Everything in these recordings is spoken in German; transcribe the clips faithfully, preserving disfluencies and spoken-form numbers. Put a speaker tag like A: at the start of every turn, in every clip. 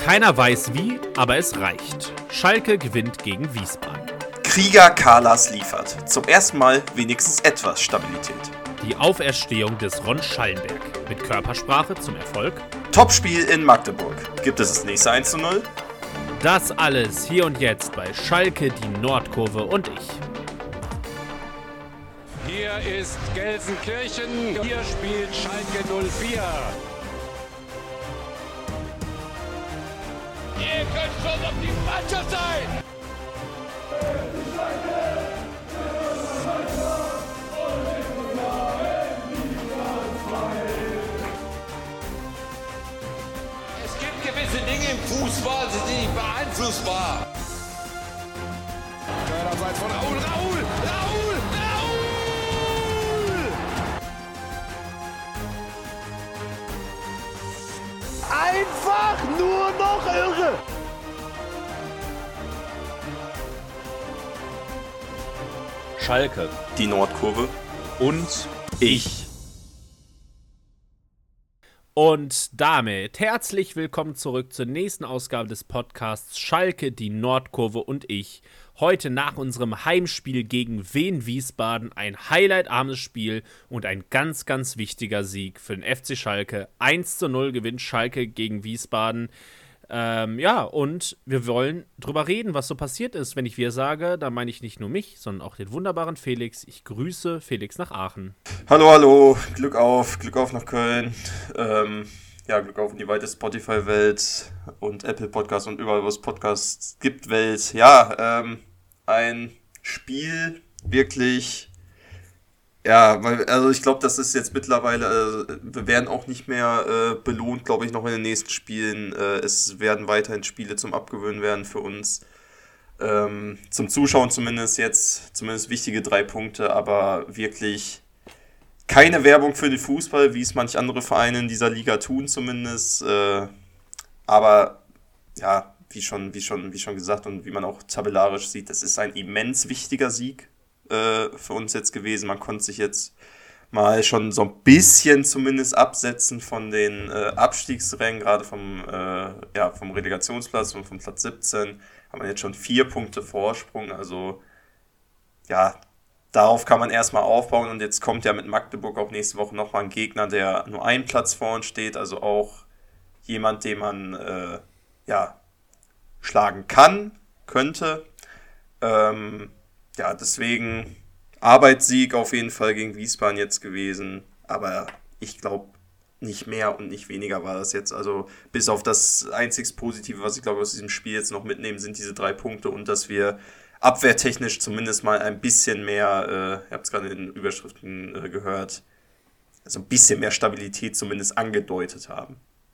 A: Keiner weiß wie, aber es reicht. Schalke gewinnt gegen Wiesbaden.
B: Krieger Kalas liefert. Zum ersten Mal wenigstens etwas Stabilität.
A: Die Auferstehung des Ron Schallenberg. Mit Körpersprache zum Erfolg.
B: Topspiel in Magdeburg. Gibt es das nächste eins zu null?
A: Das alles hier und jetzt bei Schalke, die Nordkurve und ich.
C: Hier ist Gelsenkirchen. Hier spielt Schalke null vier.
D: Ihr könnt schon auf die Mannschaft sein! Es gibt gewisse Dinge im Fußball, die sind nicht beeinflussbar.
C: Abseits von Raul, Raul, Raul, Raul!
D: Einfach nur noch irre!
A: Schalke
B: Die Nordkurve.
A: und ich. Und damit herzlich willkommen zurück zur nächsten Ausgabe des Podcasts Schalke, die Nordkurve und ich. Heute nach unserem Heimspiel gegen Wien Wiesbaden ein highlightarmes Spiel und ein ganz, ganz wichtiger Sieg für den F C Schalke. eins zu null gewinnt Schalke gegen Wiesbaden. Ähm, ja, und wir wollen drüber reden, was so passiert ist. Wenn ich wir sage, dann meine ich nicht nur mich, sondern auch den wunderbaren Felix. Ich grüße Felix nach Aachen.
B: Hallo, hallo. Glück auf. Glück auf nach Köln. Ähm, ja, Glück auf in die weite Spotify-Welt und Apple Podcasts und überall, wo es Podcasts gibt, Welt. Ja, ähm, ein Spiel wirklich... Ja, weil, also ich glaube, das ist jetzt mittlerweile, äh, wir werden auch nicht mehr äh, belohnt, glaube ich, noch in den nächsten Spielen. Äh, es werden weiterhin Spiele zum Abgewöhnen werden für uns. Ähm, zum Zuschauen zumindest jetzt, zumindest wichtige drei Punkte, aber wirklich keine Werbung für den Fußball, wie es manch andere Vereine in dieser Liga tun zumindest. Äh, aber ja, wie schon, wie schon, wie schon gesagt und wie man auch tabellarisch sieht, das ist ein immens wichtiger Sieg für uns jetzt gewesen. Man konnte sich jetzt mal schon so ein bisschen zumindest absetzen von den äh, Abstiegsrängen, gerade vom, äh, ja, vom Relegationsplatz und vom Platz siebzehn. Haben wir jetzt schon vier Punkte Vorsprung. Also ja, darauf kann man erstmal aufbauen. Und jetzt kommt ja mit Magdeburg auch nächste Woche nochmal ein Gegner, der nur einen Platz vor uns steht. Also auch jemand, den man äh, ja, schlagen kann, könnte. Ähm, Ja, deswegen Arbeitssieg auf jeden Fall gegen Wiesbaden jetzt gewesen. Aber ich glaube, nicht mehr und nicht weniger war das jetzt. Also bis auf das einzig Positive, was ich glaube aus diesem Spiel jetzt noch mitnehmen, sind diese drei Punkte und dass wir abwehrtechnisch zumindest mal ein bisschen mehr, äh, ihr habt es gerade in den Überschriften äh, gehört, also ein bisschen mehr Stabilität zumindest angedeutet haben.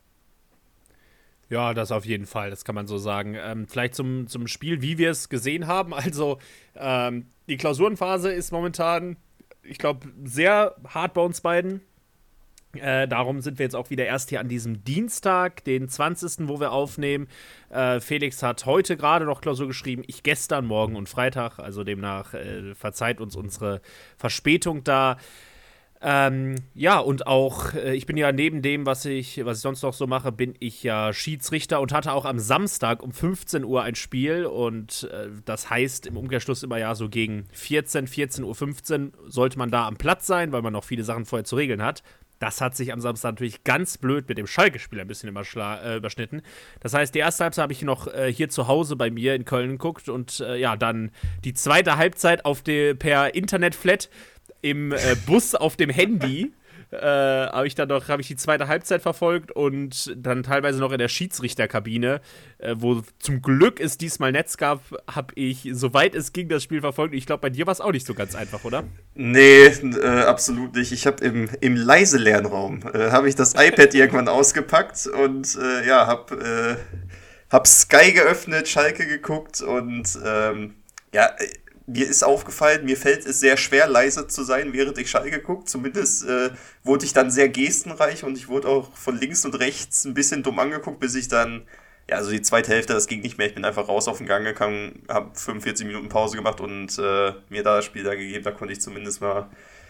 A: Ja, das auf jeden Fall, das kann man so sagen. Ähm, vielleicht zum, zum Spiel, wie wir es gesehen haben. Also, ähm, die Klausurenphase ist momentan, ich glaube, sehr hart bei uns beiden. Äh, darum sind wir jetzt auch wieder erst hier an diesem Dienstag, den zwanzigsten, wo wir aufnehmen. Äh, Felix hat heute gerade noch Klausur geschrieben, ich gestern, morgen und Freitag. Also demnach äh, verzeiht uns unsere Verspätung da. Ähm, ja, und auch, äh, ich bin ja neben dem, was ich, was ich sonst noch so mache, bin ich ja Schiedsrichter und hatte auch am Samstag um fünfzehn Uhr ein Spiel und äh, das heißt im Umkehrschluss immer ja so gegen vierzehn, vierzehn Uhr fünfzehn sollte man da am Platz sein, weil man noch viele Sachen vorher zu regeln hat. Das hat sich am Samstag natürlich ganz blöd mit dem Schalke-Spiel ein bisschen überschla- äh, überschnitten. Das heißt, die erste Halbzeit habe ich noch äh, hier zu Hause bei mir in Köln geguckt und äh, ja, dann die zweite Halbzeit auf die, per Internet-Flat im äh, Bus auf dem Handy äh, habe ich dann noch, habe ich die zweite Halbzeit verfolgt und dann teilweise noch in der Schiedsrichterkabine, äh, wo zum Glück es diesmal Netz gab, habe ich, soweit es ging, das Spiel verfolgt. Ich glaube, bei dir war es auch nicht so ganz einfach, oder?
B: Nee, äh, absolut nicht. Ich habe im, im Leise-Lernraum, äh, habe ich das iPad irgendwann ausgepackt und äh, ja, habe äh, hab Sky geöffnet, Schalke geguckt und ähm, ja, mir ist aufgefallen, mir fällt es sehr schwer, leise zu sein, während ich Schalke gucke. Zumindest äh, wurde ich dann sehr gestenreich und ich wurde auch von links und rechts ein bisschen dumm angeguckt, bis ich dann, ja, also die zweite Hälfte, das ging nicht mehr. Ich bin einfach raus auf den Gang gegangen, habe fünfundvierzig Minuten Pause gemacht und äh, mir da das Spiel dann gegeben. Da konnte ich zumindest mal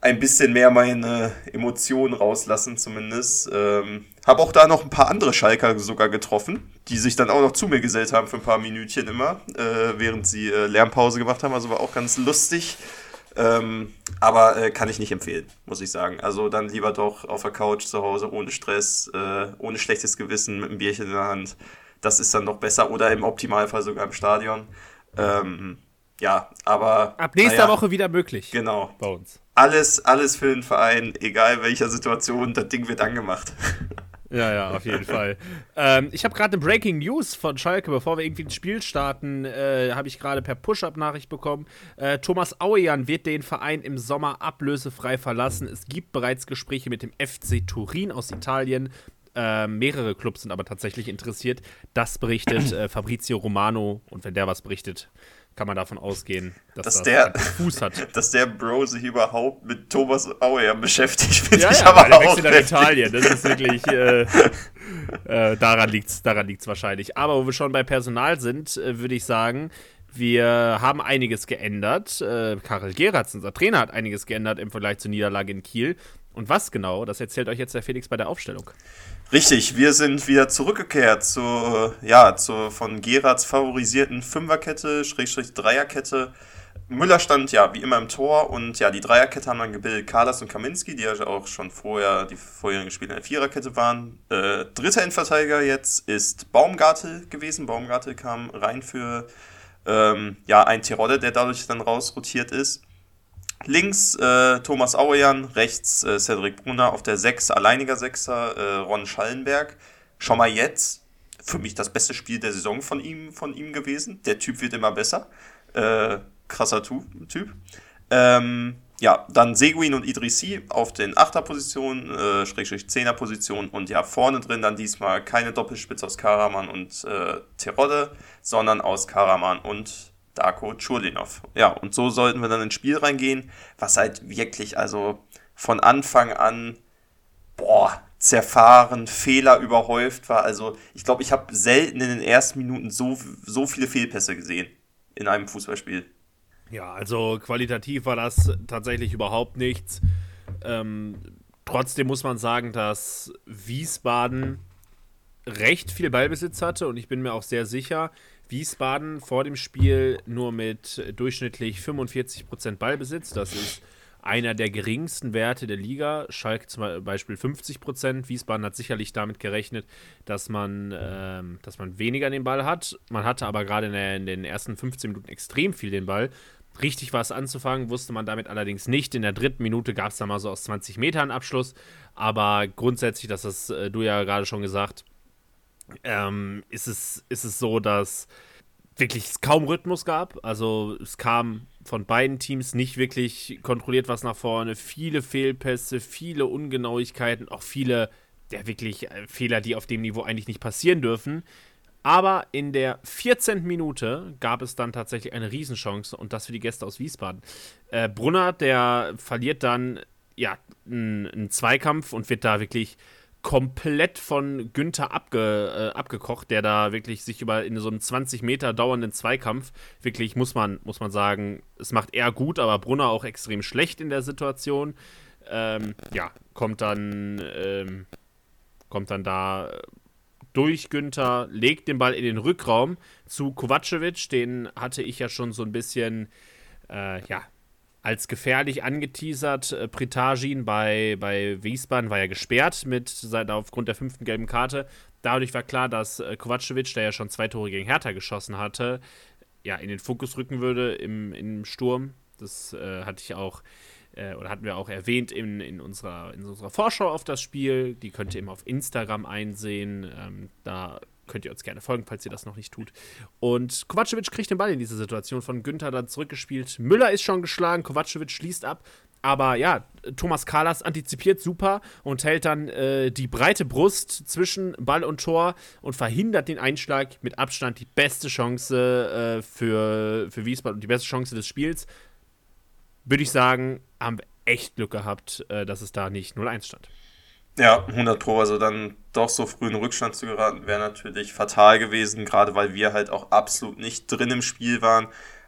B: ein bisschen mehr meine Emotionen rauslassen zumindest. Ähm, habe auch da noch ein paar andere Schalker sogar getroffen, die sich dann auch noch zu mir gesellt haben für ein paar Minütchen immer, äh, während sie äh, Lärmpause gemacht haben. Also war auch ganz lustig. Ähm, aber äh, kann ich nicht empfehlen, muss ich sagen. Also dann lieber doch auf der Couch zu Hause, ohne Stress, äh, ohne schlechtes Gewissen, mit einem Bierchen in der Hand. Das ist dann noch besser. Oder im Optimalfall sogar im Stadion. Ähm, ja, aber...
A: Ab nächster
B: naja,
A: Woche wieder möglich.
B: Genau.
A: Bei uns.
B: Alles, alles für den Verein, egal welcher Situation, das Ding wird angemacht.
A: Ja, ja, auf jeden Fall. Ähm, ich habe gerade eine Breaking News von Schalke, bevor wir irgendwie ins Spiel starten, äh, habe ich gerade per Push-Up-Nachricht bekommen. Äh, Thomas Auejan wird den Verein im Sommer ablösefrei verlassen. Es gibt bereits Gespräche mit dem F C Turin aus Italien. Äh, mehrere Clubs sind aber tatsächlich interessiert. Das berichtet äh, Fabrizio Romano. Und wenn der was berichtet, kann man davon ausgehen, dass,
B: dass
A: das
B: der
A: einen Fuß hat.
B: Dass der Bro sich überhaupt mit Thomas Auejan beschäftigt, finde
A: Ja,
B: ich
A: ja,
B: aber
A: weil der
B: auch
A: wechselt nach
B: heftig.
A: Italien. Das ist wirklich, äh, äh, daran liegt's, daran liegt's wahrscheinlich. Aber wo wir schon bei Personal sind, äh, würde ich sagen, wir haben einiges geändert. Äh, Karel Geratz, unser Trainer, hat einiges geändert im Vergleich zur Niederlage in Kiel. Und was genau, das erzählt euch jetzt der Felix bei der Aufstellung.
B: Richtig, wir sind wieder zurückgekehrt zur, ja, zur von Geratz favorisierten Fünferkette, Schrägstrich Dreierkette. Müller stand ja wie immer im Tor und ja, die Dreierkette haben dann gebildet Kalas und Kaminski, die ja auch schon vorher, die vorherigen Spiele in der Viererkette waren. Äh, dritter Innenverteidiger jetzt ist Baumgartel gewesen. Baumgartel kam rein für ähm, ja, ein Terodde, der dadurch dann rausrotiert ist. Links äh, Thomas Auejan, rechts äh, Cedric Brunner, auf der sechs, alleiniger Sechser, äh, Ron Schallenberg. Schon mal jetzt, für mich das beste Spiel der Saison von ihm, von ihm gewesen. Der Typ wird immer besser. Äh, krasser tu- Typ. Ähm, ja, dann Seguin und Idrissi auf den Achterpositionen, äh, Schrägstrich Zehnerpositionen und ja, vorne drin dann diesmal keine Doppelspitze aus Karaman und äh, Terodde, sondern aus Karaman und Darko Churlinov. Ja, und so sollten wir dann ins Spiel reingehen, was halt wirklich, also von Anfang an, boah, zerfahren, Fehler überhäuft war. Also ich glaube, ich habe selten in den ersten Minuten so, so viele Fehlpässe gesehen in einem Fußballspiel.
A: Ja, also qualitativ war das tatsächlich überhaupt nichts. Ähm, trotzdem muss man sagen, dass Wiesbaden recht viel Ballbesitz hatte und ich bin mir auch sehr sicher, Wiesbaden vor dem Spiel nur mit durchschnittlich fünfundvierzig Prozent Ballbesitz. Das ist einer der geringsten Werte der Liga. Schalke zum Beispiel fünfzig Prozent. Wiesbaden hat sicherlich damit gerechnet, dass man, ähm, dass man weniger den Ball hat. Man hatte aber gerade in, der, in den ersten fünfzehn Minuten extrem viel den Ball. Richtig was anzufangen, wusste man damit allerdings nicht. In der dritten Minute gab es da mal so aus zwanzig Metern Abschluss. Aber grundsätzlich, das hast äh, du ja gerade schon gesagt, Ähm, ist es, ist es so, dass wirklich es kaum Rhythmus gab. Also es kam von beiden Teams nicht wirklich kontrolliert was nach vorne. Viele Fehlpässe, viele Ungenauigkeiten, auch viele ja, wirklich äh, Fehler, die auf dem Niveau eigentlich nicht passieren dürfen. Aber in der vierzehnten Minute gab es dann tatsächlich eine Riesenchance und das für die Gäste aus Wiesbaden. Äh, Brunner, der verliert dann ja einen, einen Zweikampf und wird da wirklich komplett von Günther abge, äh, abgekocht, der da wirklich sich über in so einem zwanzig Meter dauernden Zweikampf, wirklich muss man, muss man sagen, es macht er gut, aber Brunner auch extrem schlecht in der Situation. Ähm, ja, kommt dann, ähm, kommt dann da durch Günther, legt den Ball in den Rückraum zu Kovacevic, den hatte ich ja schon so ein bisschen, äh, ja, als gefährlich angeteasert. äh, Pritajin bei, bei Wiesbaden war ja gesperrt mit seiner, aufgrund der fünften gelben Karte. Dadurch war klar, dass äh, Kovacevic, der ja schon zwei Tore gegen Hertha geschossen hatte, ja, in den Fokus rücken würde im, im Sturm. Das äh, hatte ich auch, äh, oder hatten wir auch erwähnt in, in, unserer, in unserer Vorschau auf das Spiel. Die könnt ihr immer auf Instagram einsehen. Ähm, da könnt ihr uns gerne folgen, falls ihr das noch nicht tut. Und Kovacevic kriegt den Ball in diese Situation von Günther dann zurückgespielt. Müller ist schon geschlagen, Kovacevic schließt ab. Aber ja, Thomas Kalas antizipiert super und hält dann äh, die breite Brust zwischen Ball und Tor und verhindert den Einschlag. Mit Abstand die beste Chance äh, für, für Wiesbaden und die beste Chance des Spiels. Würde ich sagen, haben wir echt Glück gehabt, äh, dass es da nicht null eins stand.
B: Ja, hundert Pro, also dann doch so früh in Rückstand zu geraten, wäre natürlich fatal gewesen, gerade weil wir halt auch absolut nicht drin im Spiel waren.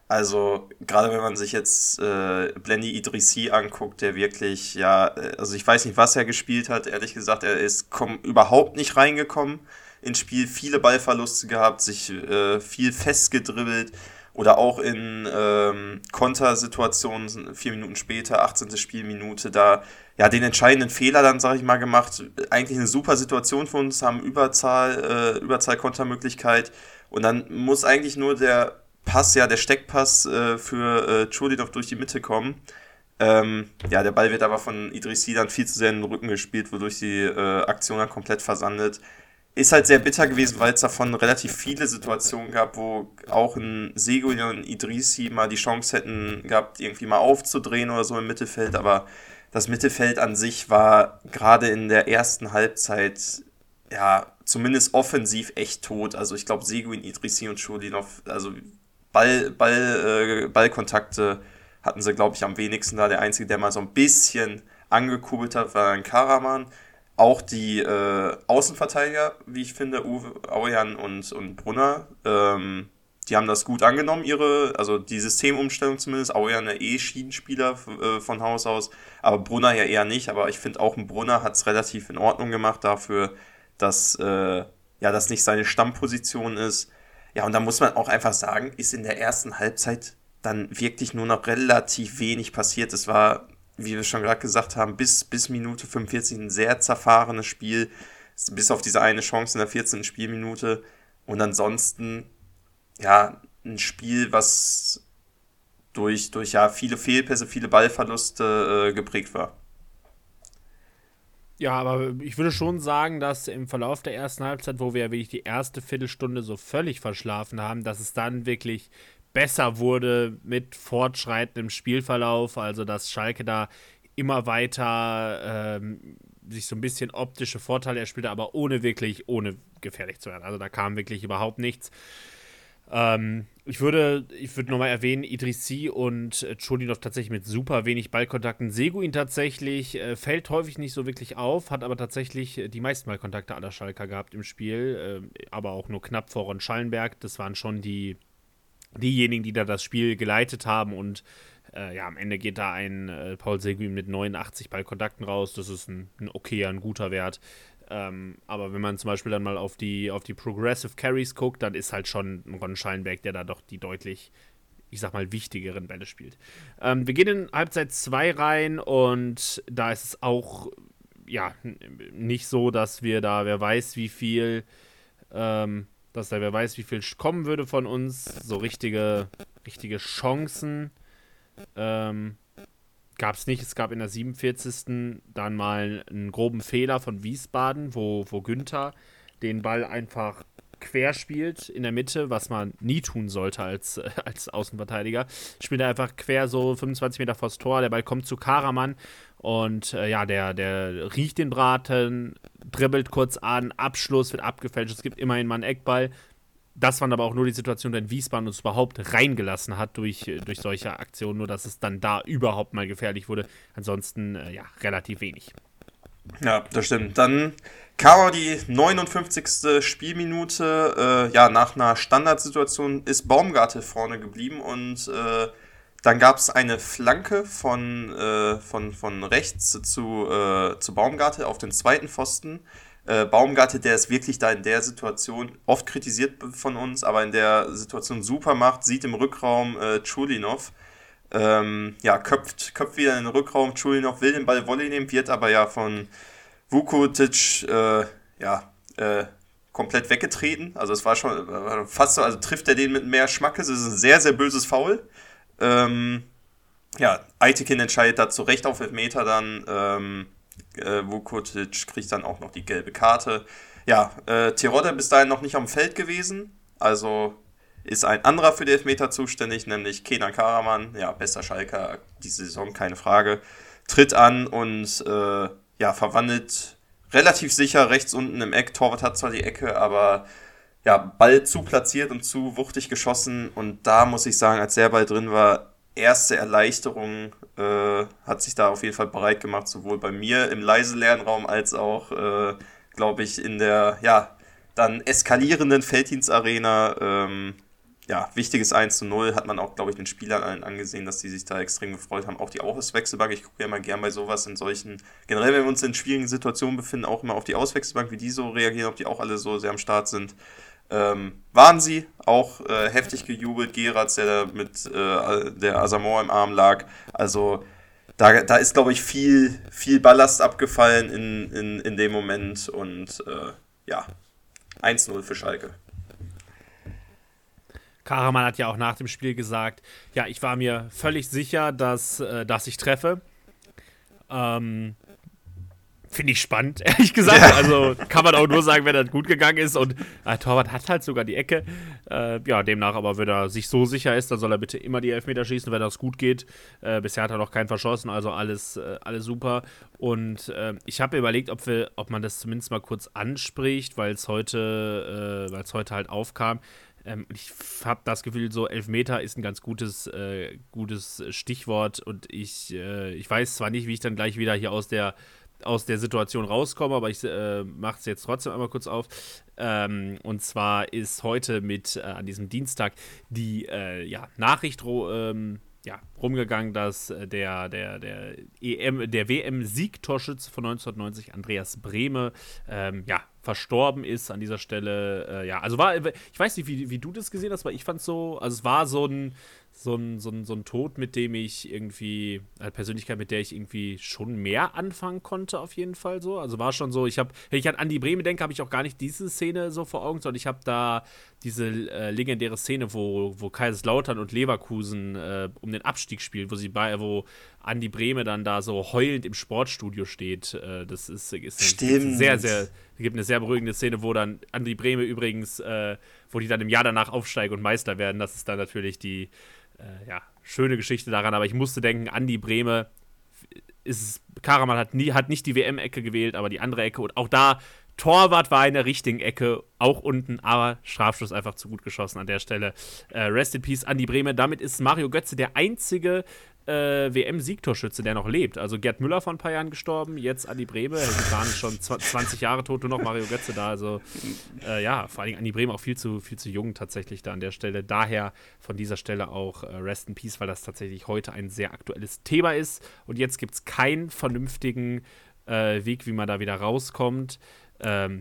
B: Also, gerade wenn man sich jetzt äh, Blendy Idrissi anguckt, der wirklich, ja, also ich weiß nicht, was er gespielt hat, ehrlich gesagt, er ist komm, überhaupt nicht reingekommen ins Spiel, viele Ballverluste gehabt, sich äh, viel festgedribbelt oder auch in ähm, Kontersituationen, vier Minuten später, achtzehnte Spielminute, da ja den entscheidenden Fehler dann, sag ich mal, gemacht. Eigentlich eine super Situation für uns, haben Überzahl, äh, Überzahl-Kontermöglichkeit und dann muss eigentlich nur der Pass, ja, der Steckpass äh, für äh, Chulinov durch die Mitte kommen. Ähm, ja, der Ball wird aber von Idrissi dann viel zu sehr in den Rücken gespielt, wodurch die äh, Aktion dann komplett versandet. Ist halt sehr bitter gewesen, weil es davon relativ viele Situationen gab, wo auch ein Seguin und ein Idrissi mal die Chance hätten gehabt, irgendwie mal aufzudrehen oder so im Mittelfeld, aber das Mittelfeld an sich war gerade in der ersten Halbzeit ja zumindest offensiv echt tot. Also ich glaube, Seguin, Idrissi und Chulinov, also Ball, Ball, äh, Ballkontakte hatten sie, glaube ich, am wenigsten da. Der Einzige, der mal so ein bisschen angekurbelt hat, war ein Karaman. Auch die äh, Außenverteidiger, wie ich finde, Uwe, Aujan und, und Brunner, ähm, die haben das gut angenommen, ihre, also die Systemumstellung zumindest. Aujan ja eh Schiedenspieler äh, von Haus aus, aber Brunner ja eher nicht. Aber ich finde auch ein Brunner hat es relativ in Ordnung gemacht dafür, dass äh, ja, das nicht seine Stammposition ist. Ja, und da muss man auch einfach sagen, ist in der ersten Halbzeit dann wirklich nur noch relativ wenig passiert. Es war, wie wir schon gerade gesagt haben, bis, bis Minute fünfundvierzig ein sehr zerfahrenes Spiel, bis auf diese eine Chance in der vierzehnten Spielminute. Und ansonsten, ja, ein Spiel, was durch, durch ja, viele Fehlpässe, viele Ballverluste äh, geprägt war.
A: Ja, aber ich würde schon sagen, dass im Verlauf der ersten Halbzeit, wo wir ja wirklich die erste Viertelstunde so völlig verschlafen haben, dass es dann wirklich besser wurde mit fortschreitendem Spielverlauf, also dass Schalke da immer weiter ähm, sich so ein bisschen optische Vorteile erspielte, aber ohne wirklich, ohne gefährlich zu werden. Also da kam wirklich überhaupt nichts. Ähm, ich würde, ich würde nochmal erwähnen, Idrissi und äh, Chulinov tatsächlich mit super wenig Ballkontakten. Seguin tatsächlich äh, fällt häufig nicht so wirklich auf, hat aber tatsächlich äh, die meisten Ballkontakte aller Schalker gehabt im Spiel, äh, aber auch nur knapp vor Ron Schallenberg. Das waren schon die diejenigen, die da das Spiel geleitet haben und äh, ja, am Ende geht da ein äh, Paul Seguin mit neunundachtzig Ballkontakten raus. Das ist ein, ein okayer, ein guter Wert. Ähm, aber wenn man zum Beispiel dann mal auf die, auf die Progressive Carries guckt, dann ist halt schon Ron Schallenberg, der da doch die deutlich, ich sag mal, wichtigeren Bälle spielt. Ähm, wir gehen in Halbzeit zwei rein und da ist es auch, ja, nicht so, dass wir da, wer weiß wie viel, ähm, dass da wer weiß wie viel kommen würde von uns, so richtige, richtige Chancen, ähm, gab es nicht. Es gab in der siebenundvierzigsten dann mal einen groben Fehler von Wiesbaden, wo, wo Günther den Ball einfach quer spielt in der Mitte, was man nie tun sollte als, äh, als Außenverteidiger. Spielt er einfach quer so fünfundzwanzig Meter vors Tor, der Ball kommt zu Karaman und äh, ja, der, der riecht den Braten, dribbelt kurz an, Abschluss wird abgefälscht, es gibt immerhin mal einen Eckball. Das waren aber auch nur die Situationen, wenn Wiesbaden uns überhaupt reingelassen hat durch, durch solche Aktionen, nur dass es dann da überhaupt mal gefährlich wurde. Ansonsten, äh, ja, relativ wenig.
B: Ja, das stimmt. Dann kam auch die neunundfünfzigste Spielminute. Äh, ja, nach einer Standardsituation ist Baumgartel vorne geblieben und äh, dann gab es eine Flanke von, äh, von, von rechts zu, äh, zu Baumgartel auf den zweiten Pfosten. Äh, Baumgartel, der es wirklich da in der Situation oft kritisiert von uns, aber in der Situation super macht, sieht im Rückraum äh, Chulinov, ähm, ja, köpft, köpft wieder in den Rückraum, Chulinov will den Ball Volley nehmen, wird aber ja von Vukotic, äh, ja, äh, komplett weggetreten, also es war schon äh, fast so, also trifft er den mit mehr Schmackes, es ist ein sehr, sehr böses Foul, ähm, ja, Aytekin entscheidet da zu Recht auf Elfmeter dann, ähm, Äh, Vukotic kriegt dann auch noch die gelbe Karte. Ja, äh, Terodde bis dahin noch nicht am Feld gewesen. Also ist ein anderer für die Elfmeter zuständig, nämlich Kenan Karaman. Ja, bester Schalker diese Saison, keine Frage. Tritt an und äh, ja, verwandelt relativ sicher rechts unten im Eck. Torwart hat zwar die Ecke, aber ja, Ball zu platziert und zu wuchtig geschossen. Und da muss ich sagen, als der Ball drin war, erste Erleichterung äh, hat sich da auf jeden Fall bereit gemacht, sowohl bei mir im leise Lernraum als auch, äh, glaube ich, in der ja dann eskalierenden Felddienstarena. Ähm, ja, wichtiges eins zu null, hat man auch, glaube ich, den Spielern allen angesehen, dass die sich da extrem gefreut haben. Auch die Auswechselbank, ich gucke ja immer gern bei sowas in solchen, generell, wenn wir uns in schwierigen Situationen befinden, auch immer auf die Auswechselbank, wie die so reagieren, ob die auch alle so sehr am Start sind. Ähm, waren sie auch äh, heftig gejubelt, Geratz, der da mit äh, der Asamoah im Arm lag. Also da, da ist, glaube ich, viel, viel Ballast abgefallen in, in, in dem Moment und äh, ja, eins null für Schalke.
A: Karaman hat ja auch nach dem Spiel gesagt, ja, ich war mir völlig sicher, dass, äh, dass ich treffe. Ähm, Finde ich spannend, ehrlich gesagt. Ja. Also kann man auch nur sagen, wenn das gut gegangen ist. Und äh, Torwart hat halt sogar die Ecke. Äh, ja, demnach aber, wenn er sich so sicher ist, dann soll er bitte immer die Elfmeter schießen, wenn das gut geht. Äh, bisher hat er noch keinen verschossen, also alles, äh, alles super. Und äh, ich habe überlegt, ob, wir, ob man das zumindest mal kurz anspricht, weil es heute, äh, weil es heute halt aufkam. Ähm, ich habe das Gefühl, so Elfmeter ist ein ganz gutes, äh, gutes Stichwort. Und ich, äh, ich weiß zwar nicht, wie ich dann gleich wieder hier aus der aus der Situation rauskomme, aber ich äh, mache es jetzt trotzdem einmal kurz auf. Ähm, und zwar ist heute mit, äh, an diesem Dienstag, die äh, ja, Nachricht ähm, ja, rumgegangen, dass äh, der, der, der, E M, der W M-Siegtorschütze von neunzehnhundertneunzig, Andreas Brehme, ähm, ja, verstorben ist an dieser Stelle. Äh, ja, also war, ich weiß nicht, wie, wie du das gesehen hast, aber ich fand es so, also es war so ein So ein, so, ein, so ein Tod, mit dem ich irgendwie, eine Persönlichkeit, mit der ich irgendwie schon mehr anfangen konnte, auf jeden Fall so. Also war schon so, ich habe, wenn ich an Andi Brehme denke, habe ich auch gar nicht diese Szene so vor Augen, sondern ich habe da diese äh, legendäre Szene, wo, wo Kaiserslautern und Leverkusen äh, um den Abstieg spielen, wo sie bei, wo Andi Brehme dann da so heulend im Sportstudio steht. Äh, das ist, ist eine sehr, sehr, es gibt eine sehr beruhigende Szene, wo dann Andi Brehme übrigens, äh, wo die dann im Jahr danach aufsteigen und Meister werden. Das ist dann natürlich die Äh, ja, schöne Geschichte daran, aber ich musste denken, Andi Brehme ist, Karaman hat, nie, hat nicht die W M-Ecke gewählt, aber die andere Ecke und auch da, Torwart war in der richtigen Ecke, auch unten, aber Strafschuss einfach zu gut geschossen an der Stelle. Äh, Rest in Peace, Andi Brehme. Damit ist Mario Götze der einzige äh, W M-Siegtorschütze, der noch lebt. Also Gerd Müller vor ein paar Jahren gestorben, jetzt Andi Brehme. Die waren schon zwanzig Jahre tot, nur noch Mario Götze da. Also äh, ja, vor allem Andi Brehme auch viel zu, viel zu jung tatsächlich da an der Stelle. Daher von dieser Stelle auch äh, Rest in Peace, weil das tatsächlich heute ein sehr aktuelles Thema ist. Und jetzt gibt es keinen vernünftigen äh, Weg, wie man da wieder rauskommt. Ähm,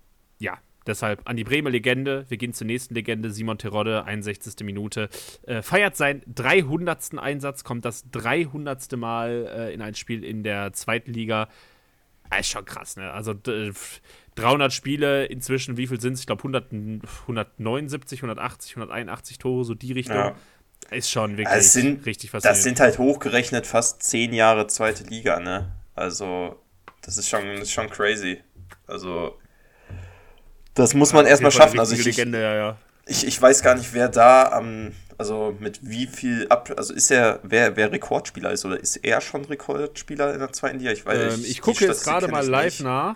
A: ja, deshalb Andi Brehme Legende. Wir gehen zur nächsten Legende. Simon Terodde, einundsechzigste Minute. Äh, feiert seinen dreihundertsten Einsatz, kommt das dreihundertste Mal äh, in ein Spiel in der zweiten Liga. Das ist schon krass, ne? Also d- dreihundert Spiele inzwischen, wie viel sind es? Ich glaube hundertneunundsiebzig, hundertachtzig, hunderteinundachtzig Tore, so die Richtung. Ja. Ist schon wirklich
B: also sind,
A: richtig faszinierend.
B: Das sind halt hochgerechnet fast zehn Jahre zweite Liga, ne? Also das ist schon, das ist schon crazy. Also, das muss man ja, erstmal schaffen. Also ich,
A: Legende, ja, ja.
B: ich, ich weiß gar nicht, wer da am, also mit wie viel ab, also ist er, wer, wer Rekordspieler ist oder ist er schon Rekordspieler in der zweiten Liga? Ich weiß
A: ähm, Ich, ich gucke jetzt gerade mal live nicht. nach.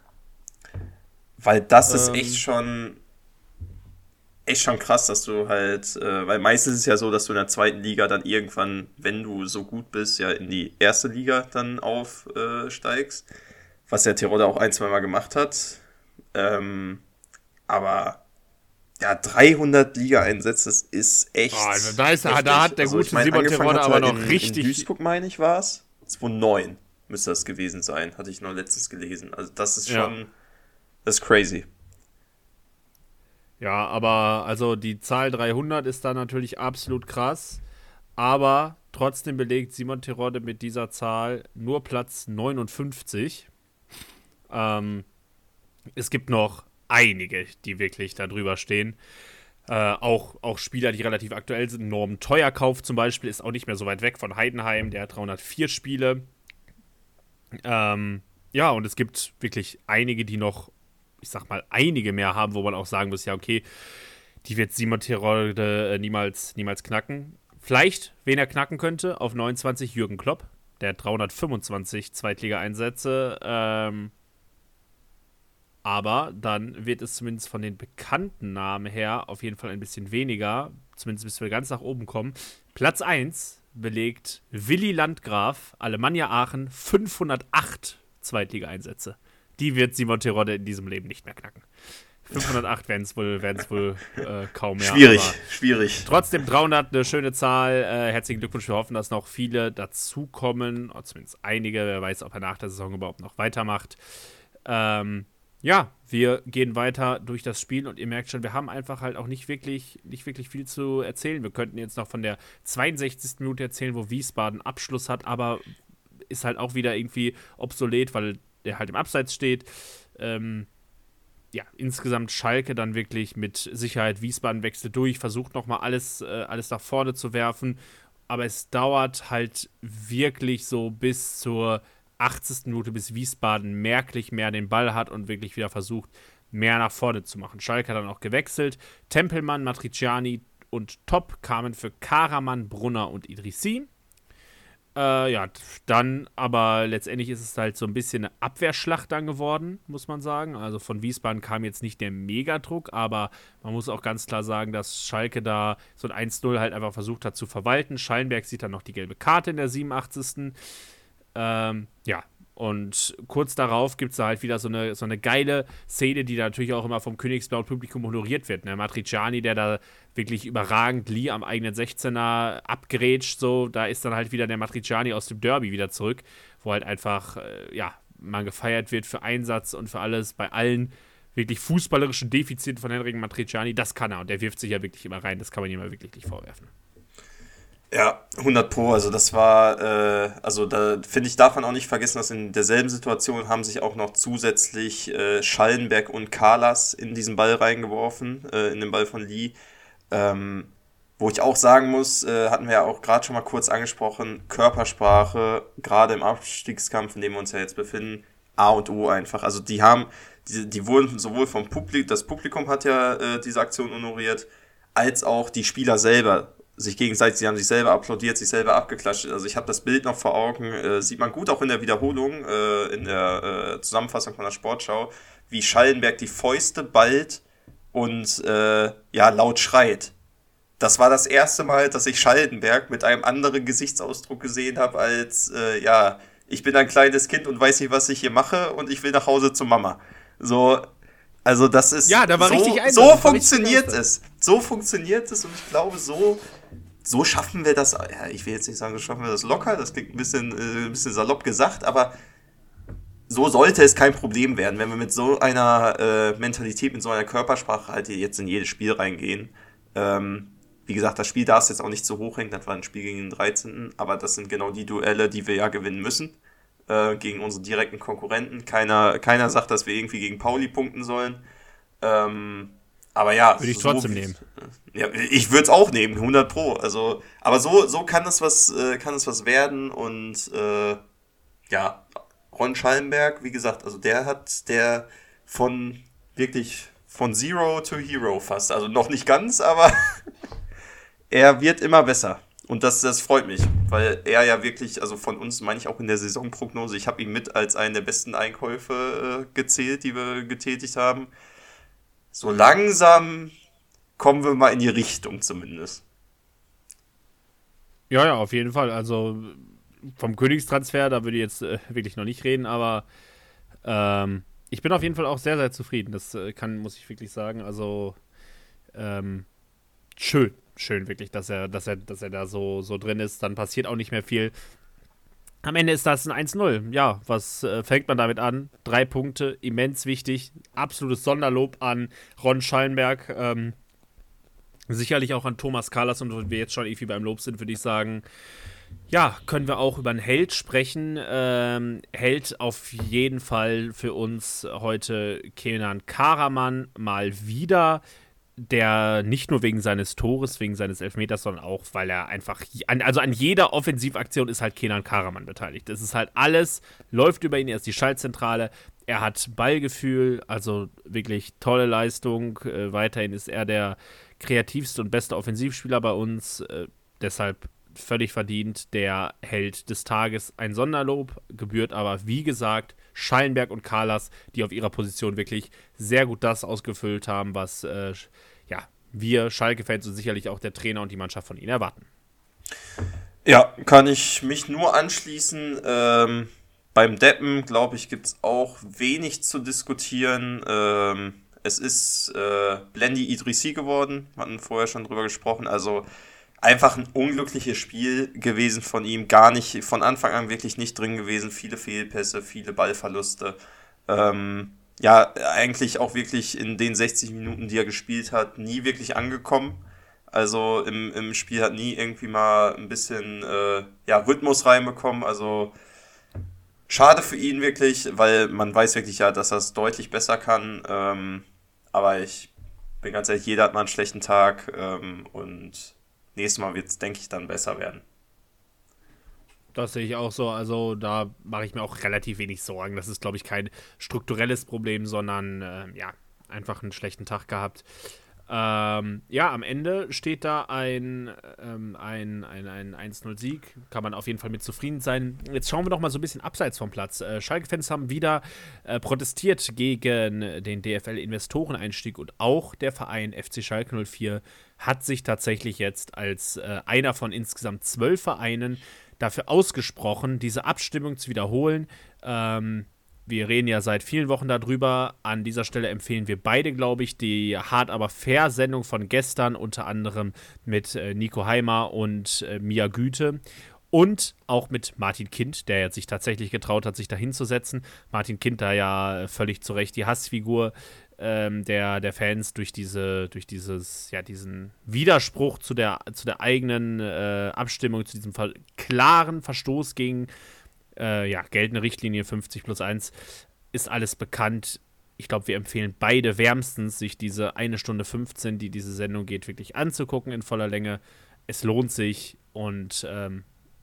B: Weil das ist
A: ähm,
B: echt schon, echt schon krass, dass du halt, äh, weil meistens ist es ja so, dass du in der zweiten Liga dann irgendwann, wenn du so gut bist, ja in die erste Liga dann aufsteigst. Äh, was der Terodde auch ein, zwei Mal gemacht hat. Ähm, aber ja, dreihundert Liga-Einsätze, das ist echt.
A: Oh, also da, ist, da hat der
B: also,
A: gute
B: ich mein,
A: Simon Terodde aber noch
B: in,
A: richtig.
B: In Duisburg, meine ich, war es. zweitausendneun müsste das gewesen sein, hatte ich noch letztens gelesen. Also, das ist schon. Ja. Das ist crazy.
A: Ja, aber also die Zahl dreihundert ist da natürlich absolut krass. Aber trotzdem belegt Simon Terodde mit dieser Zahl nur Platz neunundfünfzig. Ähm, es gibt noch einige, die wirklich da drüber stehen. Äh, auch, auch Spieler, die relativ aktuell sind. Norman Teuerkauf zum Beispiel ist auch nicht mehr so weit weg von Heidenheim. Der hat dreihundertvier Spiele. Ähm, ja, und es gibt wirklich einige, die noch, ich sag mal, einige mehr haben, wo man auch sagen muss, ja, okay, die wird Simon Terodde äh, niemals, niemals knacken. Vielleicht, wen er knacken könnte, auf neunundzwanzig Jürgen Klopp. Der hat dreihundertfünfundzwanzig Zweitliga-Einsätze. Ähm, aber dann wird es zumindest von den bekannten Namen her auf jeden Fall ein bisschen weniger. Zumindest bis wir ganz nach oben kommen. Platz eins belegt Willi Landgraf, Alemannia Aachen, fünfhundertacht Zweitliga-Einsätze. Die wird Simon Terodde in diesem Leben nicht mehr knacken. fünfhundertacht werden es wohl, werden's wohl äh, kaum mehr.
B: Schwierig, schwierig.
A: Trotzdem dreihundert, eine schöne Zahl. Äh, herzlichen Glückwunsch. Wir hoffen, dass noch viele dazukommen. Oder zumindest einige. Wer weiß, ob er nach der Saison überhaupt noch weitermacht. Ähm, ja, wir gehen weiter durch das Spiel und ihr merkt schon, wir haben einfach halt auch nicht wirklich, nicht wirklich viel zu erzählen. Wir könnten jetzt noch von der zweiundsechzigsten Minute erzählen, wo Wiesbaden Abschluss hat, aber ist halt auch wieder irgendwie obsolet, weil der halt im Abseits steht. Ähm, ja, insgesamt Schalke dann wirklich mit Sicherheit Wiesbaden wechselt durch, versucht nochmal alles, äh, alles nach vorne zu werfen, aber es dauert halt wirklich so bis zur achtzigsten Minute, bis Wiesbaden merklich mehr den Ball hat und wirklich wieder versucht, mehr nach vorne zu machen. Schalke hat dann auch gewechselt. Tempelmann, Matriciani und Top kamen für Karaman, Brunner und Idrissi. Äh, ja, dann, aber letztendlich ist es halt so ein bisschen eine Abwehrschlacht dann geworden, muss man sagen. Also von Wiesbaden kam jetzt nicht der Megadruck, aber man muss auch ganz klar sagen, dass Schalke da so ein eins null halt einfach versucht hat zu verwalten. Schallenberg sieht dann noch die gelbe Karte in der siebenundachtzigsten Ähm, ja, und kurz darauf gibt es da halt wieder so eine, so eine geile Szene, die da natürlich auch immer vom königsblauen Publikum honoriert wird. Ne? Matriciani, der da wirklich überragend Lee am eigenen sechzehner abgrätscht, so, da ist dann halt wieder der Matriciani aus dem Derby wieder zurück, wo halt einfach, äh, ja, man gefeiert wird für Einsatz und für alles, bei allen wirklich fußballerischen Defiziten von Henrik Matriciani, das kann er und der wirft sich ja wirklich immer rein, das kann man ihm ja wirklich nicht vorwerfen.
B: Ja, hundert Pro, also das war, äh, also da finde ich, darf man auch nicht vergessen, dass in derselben Situation haben sich auch noch zusätzlich äh, Schallenberg und Kalas in diesen Ball reingeworfen, äh, in den Ball von Lee, ähm, wo ich auch sagen muss, äh, hatten wir ja auch gerade schon mal kurz angesprochen, Körpersprache, gerade im Abstiegskampf, in dem wir uns ja jetzt befinden, A und O einfach, also die haben, die, die wurden sowohl vom Publikum, das Publikum hat ja äh, diese Aktion honoriert, als auch die Spieler selber, sich gegenseitig, sie haben sich selber applaudiert, sich selber abgeklatscht. Also ich habe das Bild noch vor Augen, äh, sieht man gut auch in der Wiederholung, äh, in der äh, Zusammenfassung von der Sportschau, wie Schallenberg die Fäuste ballt und äh, ja laut schreit. Das war das erste Mal, dass ich Schallenberg mit einem anderen Gesichtsausdruck gesehen habe als, äh, ja, ich bin ein kleines Kind und weiß nicht, was ich hier mache und ich will nach Hause zu Mama. So, also das ist,
A: ja, da war
B: so,
A: richtig Einsatz,
B: so funktioniert es. So funktioniert es und ich glaube, so So schaffen wir das, ja, ich will jetzt nicht sagen, so schaffen wir das locker, das klingt ein bisschen, äh, ein bisschen salopp gesagt, aber so sollte es kein Problem werden, wenn wir mit so einer äh, Mentalität, mit so einer Körpersprache halt jetzt in jedes Spiel reingehen. Ähm, wie gesagt, das Spiel darf es jetzt auch nicht zu hoch hängen, das war ein Spiel gegen den dreizehnten aber das sind genau die Duelle, die wir ja gewinnen müssen, äh, gegen unsere direkten Konkurrenten. Keiner, keiner sagt, dass wir irgendwie gegen Pauli punkten sollen. Ähm, Aber ja,
A: würde ich
B: so,
A: trotzdem nehmen.
B: Ja, ich würde es auch nehmen, hundert Pro. Also, aber so, so kann es was, äh, kann es was werden und äh, ja, Ron Schallenberg, wie gesagt, also der hat der von wirklich von Zero to Hero fast, also noch nicht ganz, aber er wird immer besser und das, das freut mich, weil er ja wirklich, also von uns meine ich auch in der Saisonprognose, ich habe ihn mit als einen der besten Einkäufe äh, gezählt, die wir getätigt haben. So langsam kommen wir mal in die Richtung zumindest.
A: Ja, ja, auf jeden Fall. Also vom Königstransfer, da würde ich jetzt äh, wirklich noch nicht reden, aber ähm, ich bin auf jeden Fall auch sehr, sehr zufrieden. Das äh, kann, muss ich wirklich sagen. Also ähm, schön, schön wirklich, dass er, dass er, dass er da so, so drin ist. Dann passiert auch nicht mehr viel. Am Ende ist das ein eins null. Ja, was äh, fängt man damit an? Drei Punkte, immens wichtig. Absolutes Sonderlob an Ron Schallenberg. Ähm, sicherlich auch an Thomas Kalas. Und wenn wir jetzt schon irgendwie beim Lob sind, würde ich sagen, ja, können wir auch über einen Held sprechen. Ähm, Held auf jeden Fall für uns heute Kenan Karaman mal wieder. Der nicht nur wegen seines Tores, wegen seines Elfmeters, sondern auch, weil er einfach, an, also an jeder Offensivaktion ist halt Kenan Karaman beteiligt. Das ist halt alles, läuft über ihn, er ist die Schaltzentrale, er hat Ballgefühl, also wirklich tolle Leistung. Äh, weiterhin ist er der kreativste und beste Offensivspieler bei uns, äh, deshalb völlig verdient der Held des Tages. Ein Sonderlob gebührt aber, wie gesagt, Schallenberg und Kalas, die auf ihrer Position wirklich sehr gut das ausgefüllt haben, was äh, ja, wir Schalke-Fans und sicherlich auch der Trainer und die Mannschaft von ihnen erwarten.
B: Ja, kann ich mich nur anschließen. Ähm, beim Deppen, glaube ich, gibt es auch wenig zu diskutieren. Ähm, Es ist äh, Blendi Idrissi geworden, wir hatten vorher schon drüber gesprochen, also einfach ein unglückliches Spiel gewesen von ihm, gar nicht, von Anfang an wirklich nicht drin gewesen, viele Fehlpässe, viele Ballverluste. Ähm, ja, eigentlich auch wirklich in den sechzig Minuten, die er gespielt hat, nie wirklich angekommen. Also im, im Spiel hat nie irgendwie mal ein bisschen äh, ja, Rhythmus reinbekommen, also schade für ihn wirklich, weil man weiß wirklich ja, dass er es deutlich besser kann. Ähm, aber ich bin ganz ehrlich, jeder hat mal einen schlechten Tag ähm, und nächstes Mal wird es, denke ich, dann besser werden.
A: Das sehe ich auch so. Also da mache ich mir auch relativ wenig Sorgen. Das ist, glaube ich, kein strukturelles Problem, sondern äh, ja, einfach einen schlechten Tag gehabt. Ähm, ja, am Ende steht da ein, ähm, ein, ein, ein eins null Sieg. Kann man auf jeden Fall mit zufrieden sein. Jetzt schauen wir doch mal so ein bisschen abseits vom Platz. Äh, Schalke-Fans haben wieder äh, protestiert gegen den D F L-Investoreneinstieg und auch der Verein F C Schalke null vier hat sich tatsächlich jetzt als äh, einer von insgesamt zwölf Vereinen dafür ausgesprochen, diese Abstimmung zu wiederholen. Ähm, Wir reden ja seit vielen Wochen darüber. An dieser Stelle empfehlen wir beide, glaube ich, die Hart aber fair Sendung von gestern, unter anderem mit äh, Nico Heimer und äh, Mia Güte und auch mit Martin Kind, der sich tatsächlich getraut hat, sich da hinzusetzen. Martin Kind da ja völlig zu Recht die Hassfigur ähm, der, der Fans durch diese, durch dieses, ja, diesen Widerspruch zu der, zu der eigenen äh, Abstimmung, zu diesem ver- klaren Verstoß gegen Äh, ja, geltende Richtlinie fünfzig plus eins, ist alles bekannt. Ich glaube, wir empfehlen beide wärmstens, sich diese eine Stunde fünfzehn, die diese Sendung geht, wirklich anzugucken in voller Länge. Es lohnt sich und ähm,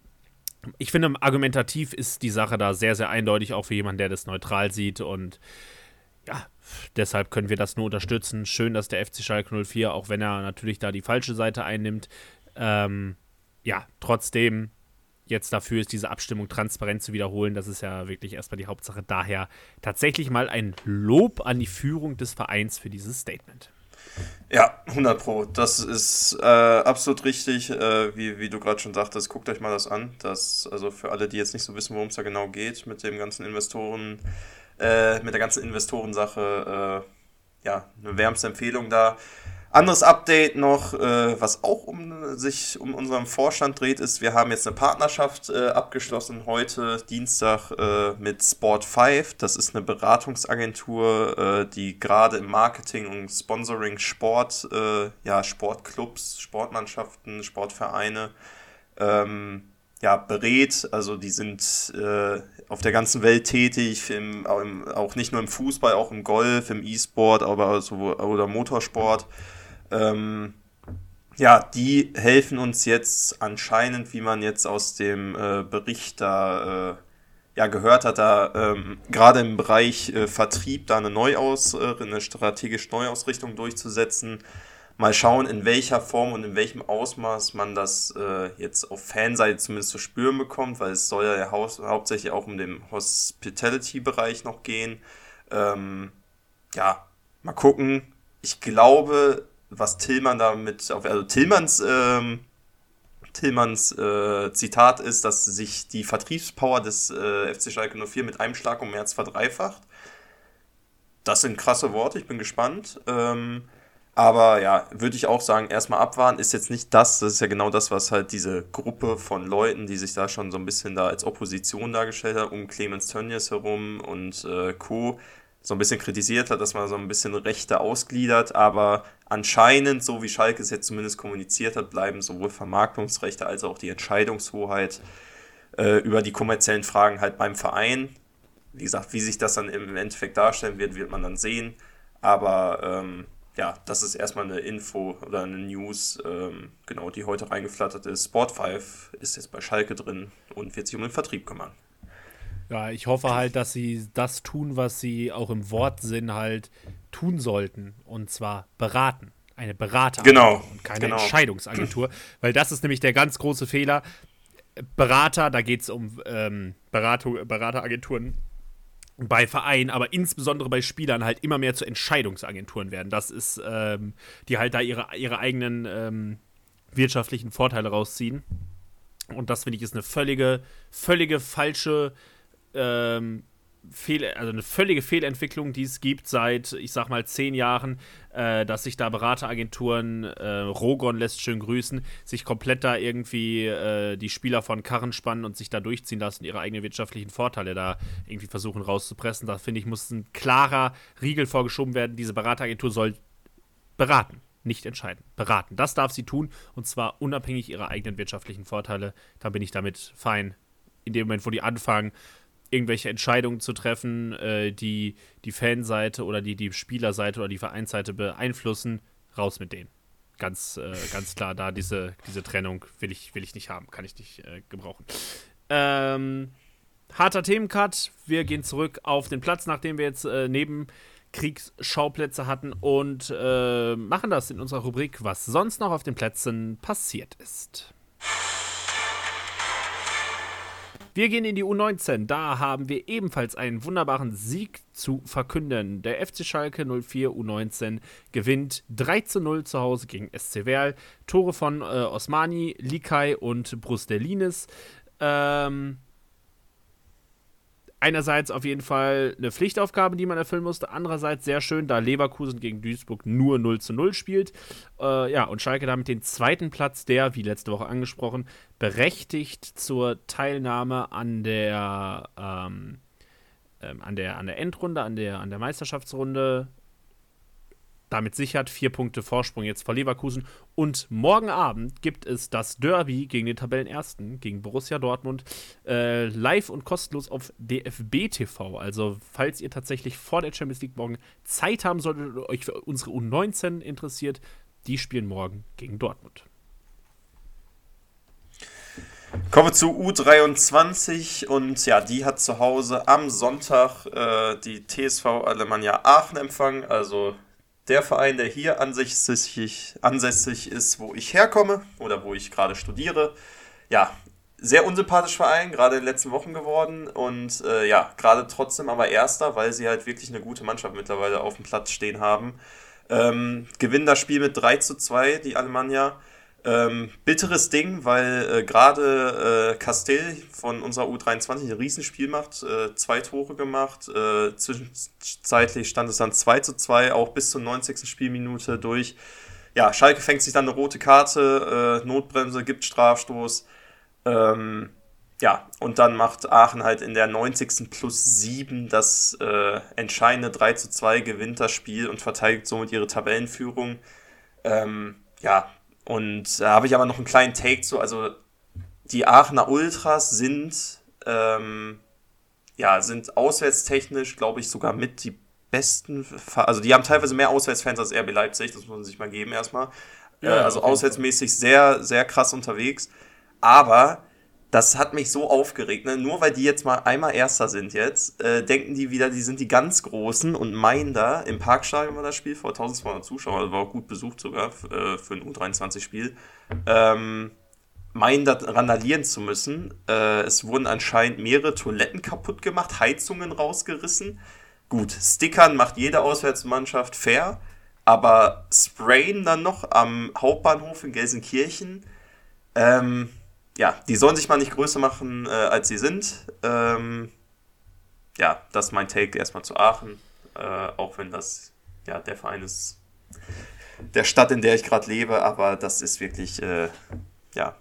A: ich finde, argumentativ ist die Sache da sehr, sehr eindeutig, auch für jemanden, der das neutral sieht und ja, deshalb können wir das nur unterstützen. Schön, dass der F C Schalke null vier, auch wenn er natürlich da die falsche Seite einnimmt, ähm, ja, trotzdem jetzt dafür ist, diese Abstimmung transparent zu wiederholen. Das ist ja wirklich erstmal die Hauptsache. Daher tatsächlich mal ein Lob an die Führung des Vereins für dieses Statement.
B: Ja, hundert Pro. Das ist äh, absolut richtig, äh, wie, wie du gerade schon sagtest. Guckt euch mal das an. Das, also für alle, die jetzt nicht so wissen, worum es da genau geht, mit dem ganzen Investoren, äh, mit der ganzen Investorensache, äh, ja, eine wärmste Empfehlung da. Anderes Update noch, äh, was auch um sich um unseren Vorstand dreht, ist, wir haben jetzt eine Partnerschaft äh, abgeschlossen heute, Dienstag, äh, mit Sport fünf. Das ist eine Beratungsagentur, äh, die gerade im Marketing und Sponsoring Sport, äh, ja, Sportclubs, Sportmannschaften, Sportvereine ähm, ja, berät. Also die sind äh, auf der ganzen Welt tätig, im, auch, im, auch nicht nur im Fußball, auch im Golf, im E-Sport, aber so, oder Motorsport. Ähm, ja, die helfen uns jetzt anscheinend, wie man jetzt aus dem äh, Bericht da äh, ja, gehört hat, da ähm, gerade im Bereich äh, Vertrieb da eine Neuaus, äh, eine strategische Neuausrichtung durchzusetzen. Mal schauen, in welcher Form und in welchem Ausmaß man das äh, jetzt auf Fanseite zumindest zu spüren bekommt, weil es soll ja haus- hauptsächlich auch um den Hospitality-Bereich noch gehen. Ähm, ja, mal gucken. Ich glaube, was Tillmann damit, also Tillmanns, ähm, Tillmanns äh, Zitat ist, dass sich die Vertriebspower des äh, F C Schalke null vier mit einem Schlag um mehr als verdreifacht. Das sind krasse Worte, ich bin gespannt. Ähm, aber ja, würde ich auch sagen, erstmal abwarten, ist jetzt nicht das, das ist ja genau das, was halt diese Gruppe von Leuten, die sich da schon so ein bisschen da als Opposition dargestellt hat, um Clemens Tönnies herum und äh, Co., so ein bisschen kritisiert hat, dass man so ein bisschen Rechte ausgliedert, aber anscheinend, so wie Schalke es jetzt zumindest kommuniziert hat, bleiben sowohl Vermarktungsrechte als auch die Entscheidungshoheit äh, über die kommerziellen Fragen halt beim Verein. Wie gesagt, wie sich das dann im Endeffekt darstellen wird, wird man dann sehen, aber ähm, ja, das ist erstmal eine Info oder eine News, ähm, genau, die heute reingeflattert ist. Sport fünf ist jetzt bei Schalke drin und wird sich um den Vertrieb kümmern.
A: Ja, ich hoffe halt, dass sie das tun, was sie auch im Wortsinn halt tun sollten. Und zwar beraten. Eine Berateragentur
B: Genau,
A: und keine
B: genau.
A: Entscheidungsagentur. Weil das ist nämlich der ganz große Fehler. Berater, da geht es um ähm, Beratung, Berateragenturen bei Vereinen, aber insbesondere bei Spielern halt immer mehr zu Entscheidungsagenturen werden. Das ist, ähm, die halt da ihre, ihre eigenen ähm, wirtschaftlichen Vorteile rausziehen. Und das, finde ich, ist eine völlige, völlige falsche Ähm, Fehl, also eine völlige Fehlentwicklung, die es gibt seit, ich sag mal, zehn Jahren, äh, dass sich da Berateragenturen, äh, Rogon lässt schön grüßen, sich komplett da irgendwie äh, die Spieler von Karren spannen und sich da durchziehen lassen, ihre eigenen wirtschaftlichen Vorteile da irgendwie versuchen rauszupressen. Da finde ich, muss ein klarer Riegel vorgeschoben werden. Diese Berateragentur soll beraten, nicht entscheiden. Beraten. Das darf sie tun, und zwar unabhängig ihrer eigenen wirtschaftlichen Vorteile. Da bin ich damit fein. In dem Moment, wo die anfangen, irgendwelche Entscheidungen zu treffen, äh, die die Fanseite oder die, die Spielerseite oder die Vereinsseite beeinflussen, raus mit denen. Ganz, äh, ganz klar, da diese, diese Trennung will ich, will ich nicht haben, kann ich nicht äh, gebrauchen. Ähm, harter Themencut. Wir gehen zurück auf den Platz, nachdem wir jetzt äh, Nebenkriegsschauplätze hatten, und äh, machen das in unserer Rubrik, was sonst noch auf den Plätzen passiert ist. Wir gehen in die U neunzehn. Da haben wir ebenfalls einen wunderbaren Sieg zu verkünden. Der F C Schalke null vier U neunzehn gewinnt drei zu null zu Hause gegen S C Verl. Tore von äh, Osmani, Likai und Brustelinis. Ähm, einerseits auf jeden Fall eine Pflichtaufgabe, die man erfüllen musste. Andererseits sehr schön, da Leverkusen gegen Duisburg nur null zu null spielt. Äh, ja, und Schalke damit den zweiten Platz, der, wie letzte Woche angesprochen, berechtigt zur Teilnahme an der, ähm, ähm, an der, an der Endrunde, an der, an der Meisterschaftsrunde damit sichert. Vier Punkte Vorsprung jetzt vor Leverkusen. Und morgen Abend gibt es das Derby gegen den Tabellenersten, gegen Borussia Dortmund, äh, live und kostenlos auf D F B T V. Also, falls ihr tatsächlich vor der Champions League morgen Zeit haben solltet und euch für unsere U neunzehn interessiert, die spielen morgen gegen Dortmund.
B: Kommen wir zu U dreiundzwanzig, und ja, die hat zu Hause am Sonntag äh, die T S V Alemannia Aachen empfangen, also der Verein, der hier ansässig, ansässig ist, wo ich herkomme oder wo ich gerade studiere. Ja, sehr unsympathischer Verein, gerade in den letzten Wochen geworden, und äh, ja, gerade trotzdem aber Erster, weil sie halt wirklich eine gute Mannschaft mittlerweile auf dem Platz stehen haben. Ähm, gewinnen das Spiel mit drei zu zwei, die Alemannia. Ähm, bitteres Ding, weil äh, gerade äh, Castell von unserer U dreiundzwanzig ein Riesenspiel macht, äh, zwei Tore gemacht, äh, zwischenzeitlich stand es dann zwei zu zwei, auch bis zur neunzigsten Spielminute durch. Ja, Schalke fängt sich dann eine rote Karte, äh, Notbremse, gibt Strafstoß, ähm, ja, und dann macht Aachen halt in der neunzigsten plus sieben das äh, entscheidende drei zu zwei, gewinnt das Spiel und verteidigt somit ihre Tabellenführung. Ähm, ja, Und da habe ich aber noch einen kleinen Take zu. Also die Aachener Ultras sind, ähm, ja, sind auswärtstechnisch, glaube ich, sogar mit die besten. Also die haben teilweise mehr Auswärtsfans als R B Leipzig, das muss man sich mal geben erstmal. Ja, äh, also auswärtsmäßig sehr, sehr krass unterwegs. Aber das hat mich so aufgeregt, ne? Nur weil die jetzt mal einmal Erster sind jetzt, äh, denken die wieder, die sind die ganz Großen und meinen da, im Parkstadion war das Spiel, vor eintausendzweihundert Zuschauern, also war auch gut besucht sogar äh, für ein U dreiundzwanzig-Spiel, ähm, meinen da randalieren zu müssen. Äh, es wurden anscheinend mehrere Toiletten kaputt gemacht, Heizungen rausgerissen. Gut, Stickern macht jede Auswärtsmannschaft fair, aber Sprayen dann noch am Hauptbahnhof in Gelsenkirchen, ähm, ja, die sollen sich mal nicht größer machen, äh, als sie sind. Ähm, ja, das ist mein Take erstmal zu Aachen. Äh, auch wenn das ja der Verein ist, der Stadt, in der ich gerade lebe, aber das ist wirklich, äh, ja,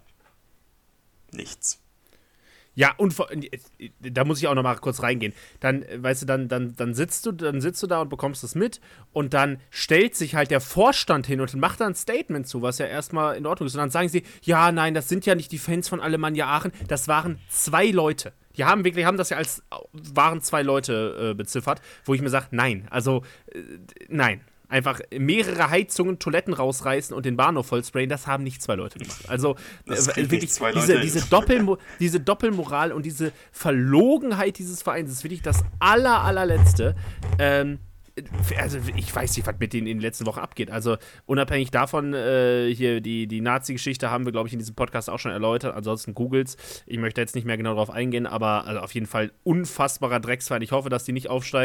B: nichts.
A: Ja, und da muss ich auch noch mal kurz reingehen. Dann, weißt du, dann, dann, dann sitzt du, dann sitzt du da und bekommst es mit, und dann stellt sich halt der Vorstand hin und macht da ein Statement zu, was ja erstmal in Ordnung ist. Und dann sagen sie, ja, nein, das sind ja nicht die Fans von Alemannia Aachen, das waren zwei Leute. Die haben wirklich, haben das ja als waren zwei Leute äh, beziffert, wo ich mir sage, nein, also äh, nein. Einfach mehrere Heizungen, Toiletten rausreißen und den Bahnhof vollsprayen, das haben nicht zwei Leute gemacht. Also äh, wirklich diese, diese, Doppelmo- diese Doppelmoral und diese Verlogenheit dieses Vereins ist wirklich das aller, allerletzte. Ähm, also ich weiß nicht, was mit denen in den letzten Wochen abgeht. Also unabhängig davon, äh, hier die, die Nazi-Geschichte haben wir, glaube ich, in diesem Podcast auch schon erläutert. Ansonsten googelt's. Ich möchte jetzt nicht mehr genau darauf eingehen, aber also auf jeden Fall unfassbarer Drecksverein. Ich hoffe, dass die nicht aufsteigen.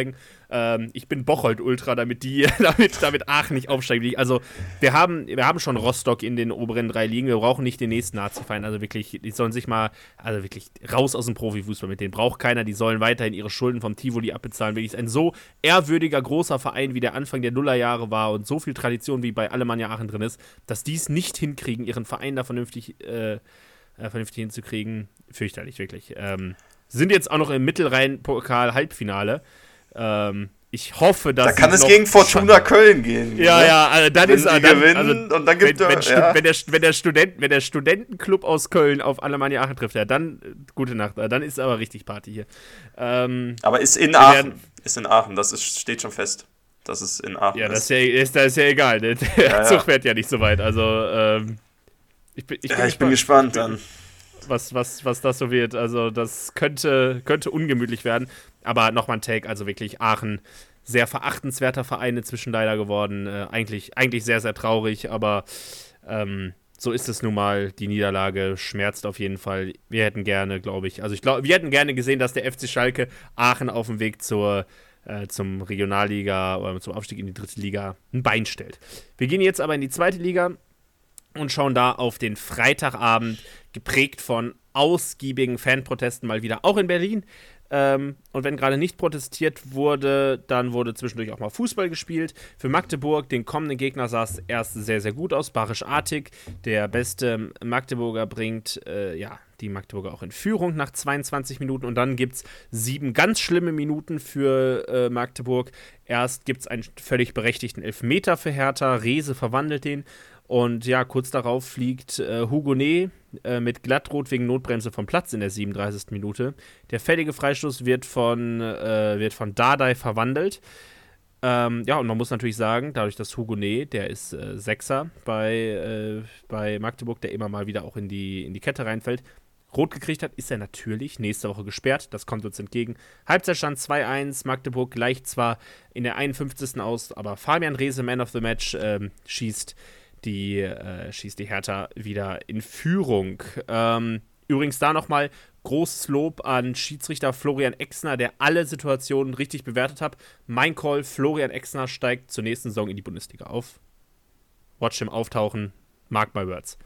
A: Ähm, ich bin Bocholt-Ultra, damit die, damit, damit Aachen nicht aufsteigen. Also wir haben, wir haben schon Rostock in den oberen drei Ligen, wir brauchen nicht den nächsten Nazi-Verein. Also wirklich, die sollen sich mal, also wirklich raus aus dem Profifußball, mit denen braucht keiner, die sollen weiterhin ihre Schulden vom Tivoli abbezahlen. Wirklich ein so ehrwürdiger, großer Verein, wie der Anfang der Nullerjahre war und so viel Tradition, wie bei Alemannia Aachen drin ist, dass die es nicht hinkriegen, ihren Verein da vernünftig, äh, äh, vernünftig hinzukriegen, fürchterlich, wirklich. Ähm, sind jetzt auch noch im Mittelrhein-Pokal-Halbfinale. Ähm, ich hoffe, dass.
B: Da kann es gegen Fortuna Köln gehen.
A: Ja, ne? ja, also dann
B: wenn
A: ist
B: sie
A: dann,
B: gewinnen
A: also,
B: und dann gibt
A: wenn, wenn,
B: er, ja.
A: wenn, der, wenn, der Student, wenn der Studentenclub aus Köln auf Alemannia Aachen trifft, ja, dann gute Nacht. Dann ist aber richtig Party hier. Ähm,
B: aber ist in Aachen.
A: werden,
B: ist in Aachen, das ist, steht schon fest. Das ist in Aachen.
A: Ja, das ist ja, ist, das ist ja egal. Der
B: ja,
A: Zug
B: ja.
A: fährt ja nicht so weit. Also, ähm, ich bin, ich bin
B: ja,
A: gespannt.
B: Ich bin gespannt dann.
A: Was, was, was das so wird. Also, das könnte, könnte ungemütlich werden. Aber nochmal ein Take, also wirklich Aachen, sehr verachtenswerter Verein inzwischen leider geworden. Äh, eigentlich, eigentlich sehr, sehr traurig, aber ähm, so ist es nun mal. Die Niederlage schmerzt auf jeden Fall. Wir hätten gerne, glaube ich, also ich glaube, wir hätten gerne gesehen, dass der F C Schalke Aachen auf dem Weg zur, äh, zum Regionalliga oder zum Aufstieg in die dritte Liga ein Bein stellt. Wir gehen jetzt aber in die zweite Liga und schauen da auf den Freitagabend, geprägt von ausgiebigen Fanprotesten mal wieder, auch in Berlin. Ähm, und wenn gerade nicht protestiert wurde, dann wurde zwischendurch auch mal Fußball gespielt. Für Magdeburg, den kommenden Gegner, sah es erst sehr, sehr gut aus. Barisch Artig, der beste Magdeburger, bringt äh, ja, die Magdeburger auch in Führung nach zweiundzwanzig Minuten. Und dann gibt es sieben ganz schlimme Minuten für äh, Magdeburg. Erst gibt es einen völlig berechtigten Elfmeter für Hertha. Rehse verwandelt den. Und ja, kurz darauf fliegt äh, Hugonet äh, mit Glattrot wegen Notbremse vom Platz in der siebenunddreißigsten Minute. Der fällige Freistoß wird von, äh, wird von Dardai verwandelt. Ähm, ja, und man muss natürlich sagen, dadurch, dass Hugonet, der ist äh, Sechser bei, äh, bei Magdeburg, der immer mal wieder auch in die, in die Kette reinfällt, rot gekriegt hat, ist er natürlich nächste Woche gesperrt. Das kommt uns entgegen. Halbzeitstand zwei eins. Magdeburg gleicht zwar in der einundfünfzigsten aus, aber Fabian Rehse, Man of the Match, ähm, schießt Die, äh, schießt die Hertha wieder in Führung. Ähm, übrigens da nochmal großes Lob an Schiedsrichter Florian Exner, der alle Situationen richtig bewertet hat. Mein Call, Florian Exner steigt zur nächsten Saison in die Bundesliga auf. Watch him auftauchen. Mark my words.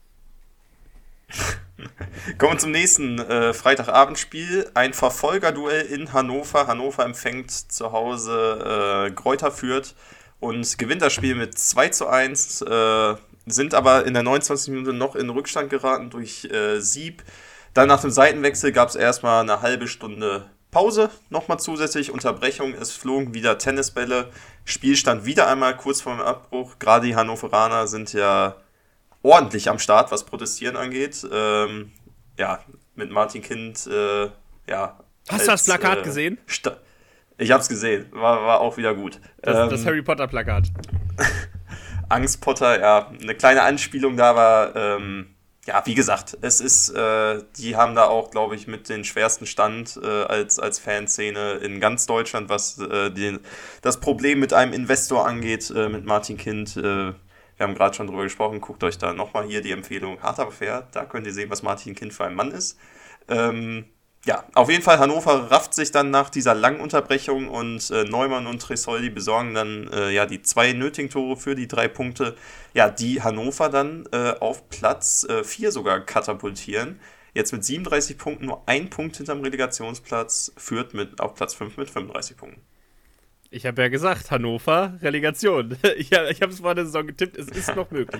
B: Kommen wir zum nächsten äh, Freitagabendspiel. Ein Verfolgerduell in Hannover. Hannover empfängt zu Hause äh, Greuther Fürth und gewinnt das Spiel mit zwei zu eins, äh, sind aber in der neunundzwanzigsten Minute noch in Rückstand geraten durch äh, Sieb. Dann nach dem Seitenwechsel gab es erstmal eine halbe Stunde Pause, nochmal zusätzlich Unterbrechung, es flogen wieder Tennisbälle, Spielstand wieder einmal kurz vor dem Abbruch. Gerade die Hannoveraner sind ja ordentlich am Start, was Protestieren angeht. Ähm, ja, mit Martin Kind, äh, ja.
A: Hast du das Plakat äh, gesehen?
B: Sta- Ich hab's gesehen, war, war auch wieder gut.
A: Das,
B: ähm,
A: das Harry Potter Plakat.
B: Angst Potter, ja, eine kleine Anspielung da war, ähm, ja, wie gesagt, es ist, äh, die haben da auch, glaube ich, mit den schwersten Stand äh, als, als Fanszene in ganz Deutschland, was äh, den, das Problem mit einem Investor angeht, äh, mit Martin Kind. Äh, wir haben gerade schon drüber gesprochen, guckt euch da nochmal hier die Empfehlung Hart aber fair, da könnt ihr sehen, was Martin Kind für ein Mann ist. Ähm, Ja, auf jeden Fall, Hannover rafft sich dann nach dieser langen Unterbrechung und äh, Neumann und Tresoldi besorgen dann äh, ja die zwei nötigen Tore für die drei Punkte, ja, die Hannover dann äh, auf Platz vier äh, sogar katapultieren. Jetzt mit siebenunddreißig Punkten, nur ein Punkt hinterm Relegationsplatz, führt mit auf Platz fünf mit fünfunddreißig Punkten.
A: Ich habe ja gesagt, Hannover, Relegation. Ich, ich habe es vor der Saison getippt, es ist noch möglich.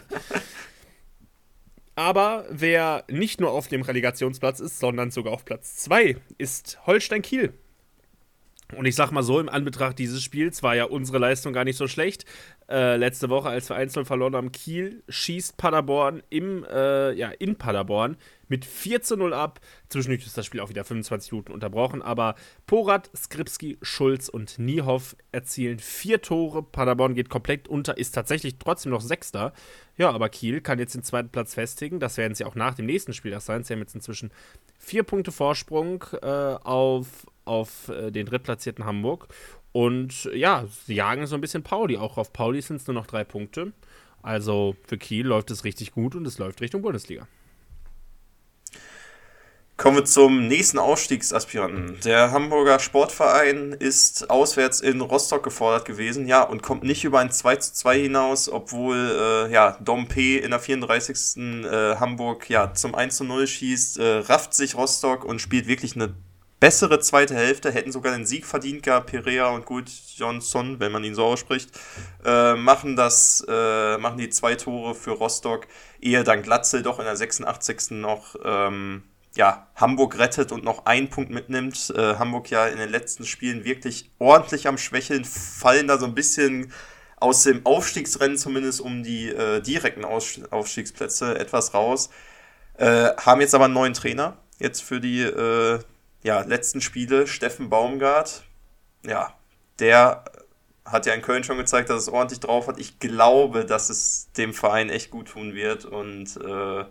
A: Aber wer nicht nur auf dem Relegationsplatz ist, sondern sogar auf Platz zwei, ist Holstein Kiel. Und ich sag mal so, im Anbetracht dieses Spiels war ja unsere Leistung gar nicht so schlecht. Äh, letzte Woche, als wir eins null verloren haben, Kiel schießt Paderborn im, äh, ja, in Paderborn mit vier zu null ab. Zwischendurch ist das Spiel auch wieder fünfundzwanzig Minuten unterbrochen, aber Porat, Skripski, Schulz und Niehoff erzielen vier Tore. Paderborn geht komplett unter, ist tatsächlich trotzdem noch Sechster. Ja, aber Kiel kann jetzt den zweiten Platz festigen. Das werden sie auch nach dem nächsten Spiel erst sein. Sie haben jetzt inzwischen vier Punkte Vorsprung äh, auf, auf äh, den drittplatzierten Hamburg. Und ja, sie jagen so ein bisschen Pauli. Auch auf Pauli sind es nur noch drei Punkte. Also für Kiel läuft es richtig gut und es läuft Richtung Bundesliga.
B: Kommen wir zum nächsten Aufstiegsaspiranten. Der Hamburger Sportverein ist auswärts in Rostock gefordert gewesen, ja, und kommt nicht über ein zwei zu zwei hinaus, obwohl äh, ja, Dom P. in der vierunddreißigsten Äh, Hamburg ja, zum eins zu null schießt, äh, rafft sich Rostock und spielt wirklich eine bessere zweite Hälfte, hätten sogar den Sieg verdient gehabt. Perea und Gut Johnson, wenn man ihn so ausspricht, äh, machen das, äh, machen die zwei Tore für Rostock, ehe dann Glatzel doch in der sechsundachtzigsten noch ähm, ja, Hamburg rettet und noch einen Punkt mitnimmt. Äh, Hamburg ja in den letzten Spielen wirklich ordentlich am Schwächeln, fallen da so ein bisschen aus dem Aufstiegsrennen zumindest um die äh, direkten Aus- Aufstiegsplätze etwas raus. Äh, haben jetzt aber einen neuen Trainer, jetzt für die äh, ja, letzten Spiele, Steffen Baumgart. Ja, der hat ja in Köln schon gezeigt, dass es ordentlich drauf hat. Ich glaube, dass es dem Verein echt gut tun wird und äh,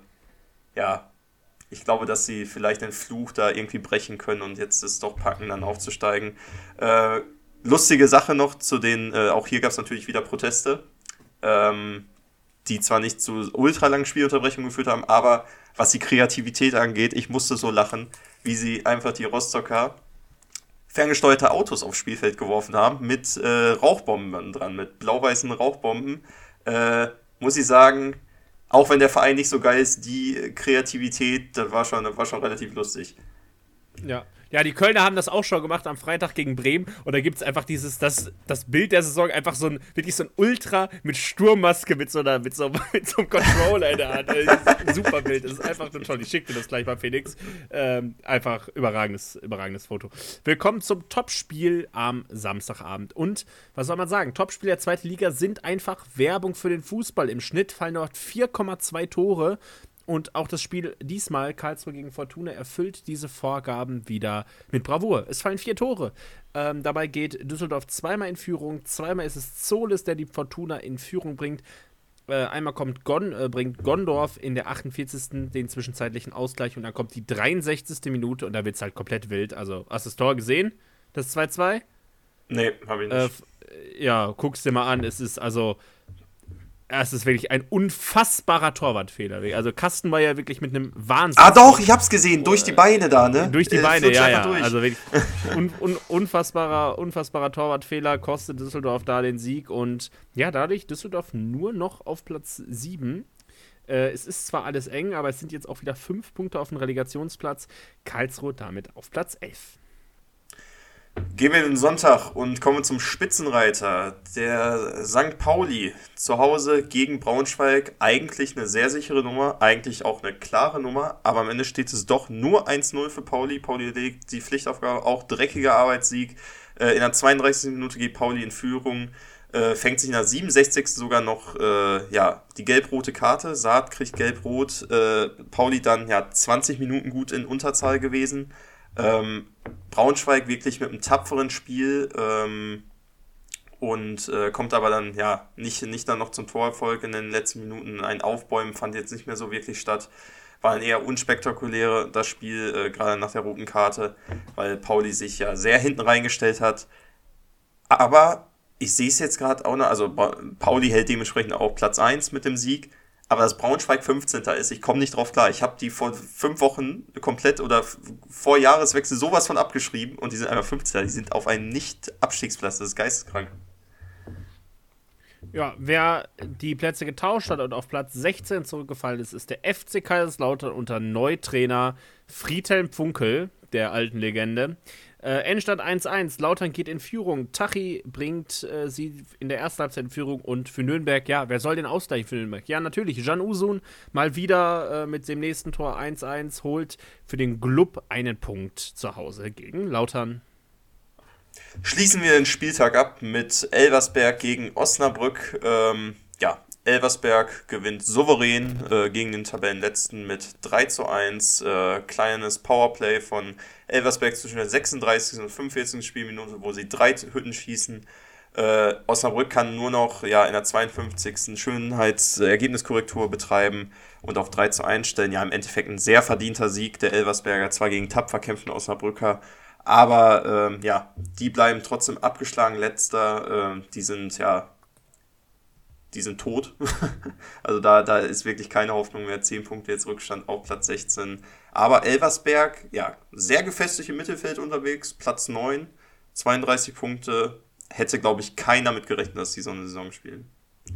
B: ja, ich glaube, dass sie vielleicht den Fluch da irgendwie brechen können und jetzt es doch packen, dann aufzusteigen. Äh, lustige Sache noch zu den, äh, auch hier gab es natürlich wieder Proteste, ähm, die zwar nicht zu ultra langen Spielunterbrechungen geführt haben, aber was die Kreativität angeht, ich musste so lachen, wie sie einfach die Rostocker ferngesteuerte Autos aufs Spielfeld geworfen haben mit äh, Rauchbomben dran, mit blau-weißen Rauchbomben. Äh, muss ich sagen, auch wenn der Verein nicht so geil ist, die Kreativität, das war schon, das war schon relativ lustig.
A: Ja. Ja, die Kölner haben das auch schon gemacht am Freitag gegen Bremen und da gibt es einfach dieses, das, das Bild der Saison, einfach so ein, wirklich so ein Ultra mit Sturmmaske, mit so einer, mit so, mit so einem Controller in der Hand. Das ist ein super Bild, das ist einfach nur toll. Ich schicke dir das gleich mal, Felix. Ähm, einfach überragendes, überragendes Foto. Willkommen zum Topspiel am Samstagabend. Und, was soll man sagen, Topspiele der zweiten Liga sind einfach Werbung für den Fußball. Im Schnitt fallen dort vier Komma zwei Tore. Und auch das Spiel diesmal, Karlsruhe gegen Fortuna, erfüllt diese Vorgaben wieder mit Bravour. Es fallen vier Tore. Ähm, dabei geht Düsseldorf zweimal in Führung. Zweimal ist es Zolis, der die Fortuna in Führung bringt. Äh, einmal kommt Gon, äh, bringt Gondorf in der achtundvierzigsten den zwischenzeitlichen Ausgleich. Und dann kommt die dreiundsechzigste Minute und da wird es halt komplett wild. Also, hast du das Tor gesehen? Das zwei zwei?
B: Nee, hab ich nicht.
A: Äh, f- ja, guck's dir mal an. Es ist also... Es ist wirklich ein unfassbarer Torwartfehler. Also Kasten war ja wirklich mit einem Wahnsinn.
B: Ah doch, ich hab's gesehen, durch die Beine da, ne?
A: Durch die
B: Äh,
A: Beine,
B: flutscht
A: ja,
B: einfach
A: ja.
B: durch.
A: Also wirklich un, un, unfassbarer, unfassbarer Torwartfehler, kostet Düsseldorf da den Sieg. Und ja, dadurch Düsseldorf nur noch auf Platz sieben. Äh, es ist zwar alles eng, aber es sind jetzt auch wieder fünf Punkte auf dem Relegationsplatz. Karlsruhe damit auf Platz elf.
B: Gehen wir in den Sonntag und kommen zum Spitzenreiter. Der Sankt Pauli zu Hause gegen Braunschweig. Eigentlich eine sehr sichere Nummer, eigentlich auch eine klare Nummer, aber am Ende steht es doch nur eins null für Pauli. Pauli legt die Pflichtaufgabe, auch dreckiger Arbeitssieg. Äh, in der zweiunddreißigsten Minute geht Pauli in Führung, äh, fängt sich in der siebenundsechzigsten sogar noch äh, ja, die gelb-rote Karte. Saad kriegt gelb-rot. Äh, Pauli dann ja zwanzig Minuten gut in Unterzahl gewesen. Ähm, Braunschweig wirklich mit einem tapferen Spiel ähm, und äh, kommt aber dann ja nicht, nicht dann noch zum Torerfolg in den letzten Minuten. Ein Aufbäumen fand jetzt nicht mehr so wirklich statt. War ein eher unspektakulär das Spiel, äh, gerade nach der roten Karte, weil Pauli sich ja sehr hinten reingestellt hat. Aber ich sehe es jetzt gerade auch noch, also ba- Pauli hält dementsprechend auch Platz eins mit dem Sieg. Aber dass Braunschweig fünfzehnter ist, ich komme nicht drauf klar. Ich habe die vor fünf Wochen komplett oder f- vor Jahreswechsel sowas von abgeschrieben und die sind einfach fünfzehnter. Die sind auf einem Nicht-Abstiegsplatz. Das ist geisteskrank.
A: Ja, wer die Plätze getauscht hat und auf Platz sechzehn zurückgefallen ist, ist der F C Kaiserslautern unter Neutrainer Friedhelm Funkel, der alten Legende. Äh, Endstand eins eins, Lautern geht in Führung. Tachi bringt äh, sie in der ersten Halbzeit in Führung und für Nürnberg, ja, wer soll den ausgleichen für Nürnberg? Ja, natürlich, Can Usun mal wieder äh, mit dem nächsten Tor eins eins holt für den Glub einen Punkt zu Hause gegen Lautern.
B: Schließen wir den Spieltag ab mit Elversberg gegen Osnabrück. Ähm, ja, Elversberg gewinnt souverän äh, gegen den Tabellenletzten mit drei zu eins. Äh, kleines Powerplay von Elversberg zwischen der sechsunddreißigsten und fünfundvierzigsten Spielminute, wo sie drei Hütten schießen. Äh, Osnabrück kann nur noch ja, in der zweiundfünfzigsten Schönheits-Ergebniskorrektur betreiben und auf drei zu eins stellen. Ja, im Endeffekt ein sehr verdienter Sieg der Elversberger, zwar gegen tapfer kämpfende Osnabrücker, aber ähm, ja, die bleiben trotzdem abgeschlagen letzter. Äh, die sind ja die sind tot. Also da, da ist wirklich keine Hoffnung mehr. zehn Punkte jetzt Rückstand auf Platz sechzehn. Aber Elversberg, ja, sehr gefestigt im Mittelfeld unterwegs, Platz neun, zweiunddreißig Punkte. Hätte, glaube ich, keiner mit gerechnet, dass die so eine Saison spielen.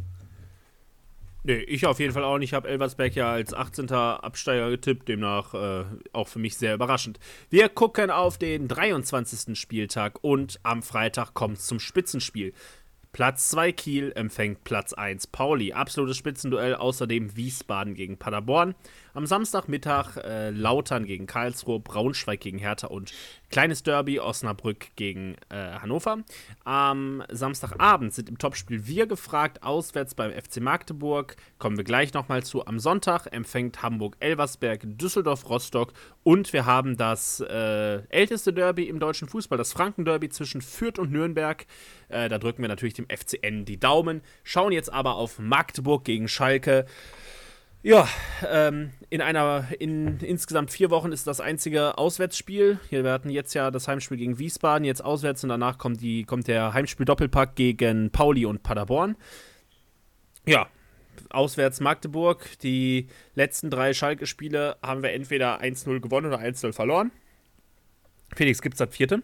A: Nee, ich auf jeden Fall auch nicht. Ich habe Elversberg ja als achtzehnter Absteiger getippt, demnach äh, auch für mich sehr überraschend. Wir gucken auf den dreiundzwanzigsten Spieltag und am Freitag kommt es zum Spitzenspiel. Platz zwei Kiel empfängt Platz eins Pauli. Absolutes Spitzenduell, außerdem Wiesbaden gegen Paderborn. Am Samstagmittag äh, Lautern gegen Karlsruhe, Braunschweig gegen Hertha und kleines Derby Osnabrück gegen äh, Hannover. Am Samstagabend sind im Topspiel wir gefragt, auswärts beim F C Magdeburg. Kommen wir gleich nochmal zu. Am Sonntag empfängt Hamburg Elversberg, Düsseldorf Rostock und wir haben das äh, älteste Derby im deutschen Fußball, das Franken-Derby zwischen Fürth und Nürnberg. Äh, da drücken wir natürlich dem F C N die Daumen. Schauen jetzt aber auf Magdeburg gegen Schalke. Ja, ähm, in einer, in insgesamt vier Wochen ist das einzige Auswärtsspiel. Hier, wir hatten jetzt ja das Heimspiel gegen Wiesbaden, jetzt auswärts und danach kommt, die, kommt der Heimspiel-Doppelpack gegen Pauli und Paderborn. Ja, auswärts Magdeburg. Die letzten drei Schalke-Spiele haben wir entweder eins null gewonnen oder eins null verloren. Felix, gibt's das vierte?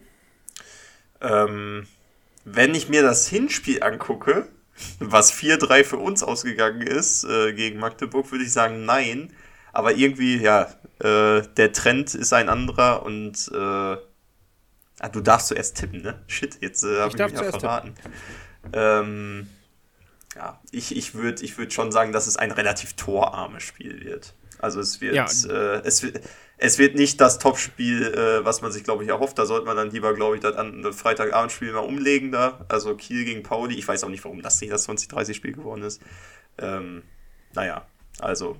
B: Ähm, wenn ich mir das Hinspiel angucke, was vier drei für uns ausgegangen ist äh, gegen Magdeburg, würde ich sagen, nein. Aber irgendwie, ja, äh, der Trend ist ein anderer und äh, ah, du darfst zuerst tippen, ne? Shit, jetzt äh, habe ich, ich mich ja verraten. Ähm, ja, ich, ich würde ich würd schon sagen, dass es ein relativ torarmes Spiel wird. Also es wird, ja. äh, es wird, es wird nicht das Topspiel, äh, was man sich, glaube ich, erhofft. Da sollte man dann lieber, glaube ich, das an Freitagabendspiel mal umlegen da. Also Kiel gegen Pauli. Ich weiß auch nicht, warum das nicht das zwanzig dreißig Spiel geworden ist. Ähm, naja, also.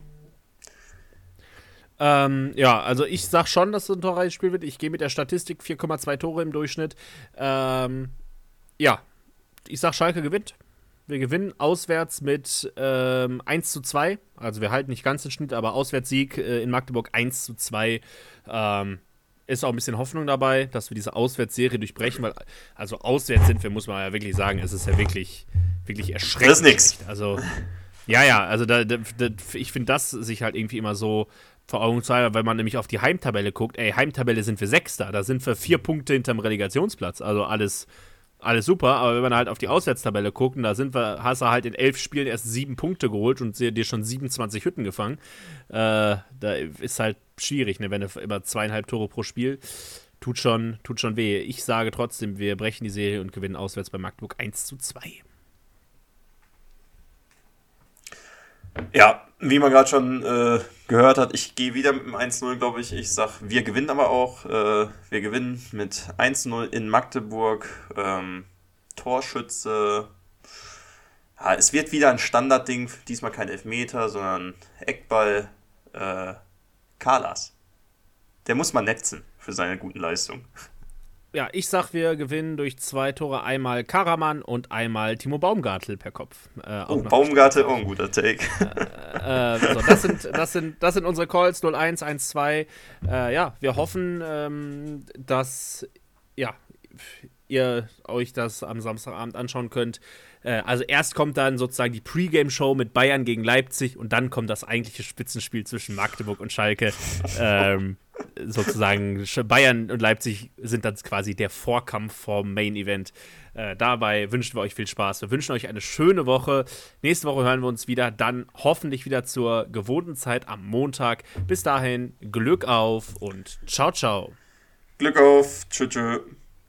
A: Ähm, ja, also ich sag schon, dass es ein torreiches Spiel wird. Ich gehe mit der Statistik vier Komma zwei Tore im Durchschnitt. Ähm, ja, ich sag, Schalke gewinnt. Wir gewinnen auswärts mit ähm, eins zu zwei. Also wir halten nicht ganz den Schnitt, aber Auswärtssieg äh, in Magdeburg eins zu zwei. Ähm, ist auch ein bisschen Hoffnung dabei, dass wir diese Auswärtsserie durchbrechen, weil also auswärts sind wir, muss man ja wirklich sagen, es ist ja wirklich, wirklich erschreckend.
B: Das ist nix.
A: Also, ja, ja, also da, da, da, ich finde das sich halt irgendwie immer so vor Augen zu halten, weil man nämlich auf die Heimtabelle guckt. Ey, Heimtabelle sind wir Sechster, da sind wir vier Punkte hinterm Relegationsplatz. Also alles... Alles super, aber wenn man halt auf die Auswärtstabelle guckt, da sind wir, hast du halt in elf Spielen erst sieben Punkte geholt und dir schon siebenundzwanzig Hütten gefangen. Äh, da ist halt schwierig, ne, wenn du immer zweieinhalb Tore pro Spiel, tut schon, tut schon weh. Ich sage trotzdem, wir brechen die Serie und gewinnen auswärts bei Magdeburg eins zu zwei.
B: Ja, wie man gerade schon äh, gehört hat, ich gehe wieder mit dem eins null, glaube ich. Ich sage, wir gewinnen aber auch. Äh, wir gewinnen mit eins null in Magdeburg. Ähm, Torschütze. Ja, es wird wieder ein Standardding. Diesmal kein Elfmeter, sondern Eckball. Äh, Kalas. Der muss man netzen für seine guten Leistungen.
A: Ja, ich sag, wir gewinnen durch zwei Tore, einmal Karaman und einmal Timo Baumgartel per Kopf. Äh,
B: oh, Baumgartel, auch ein guter Take.
A: äh, äh, so, das, sind, das, sind, das sind unsere Calls, null eins, eins zwei. Äh, ja, wir hoffen, ähm, dass ja, ihr euch das am Samstagabend anschauen könnt. Äh, also erst kommt dann sozusagen die Pre-Game-Show mit Bayern gegen Leipzig und dann kommt das eigentliche Spitzenspiel zwischen Magdeburg und Schalke. ähm, sozusagen Bayern und Leipzig sind dann quasi der Vorkampf vom Main-Event. Äh, dabei wünschen wir euch viel Spaß. Wir wünschen euch eine schöne Woche. Nächste Woche hören wir uns wieder, dann hoffentlich wieder zur gewohnten Zeit am Montag. Bis dahin, Glück auf und ciao, ciao.
B: Glück auf. Tschüss, tschüss.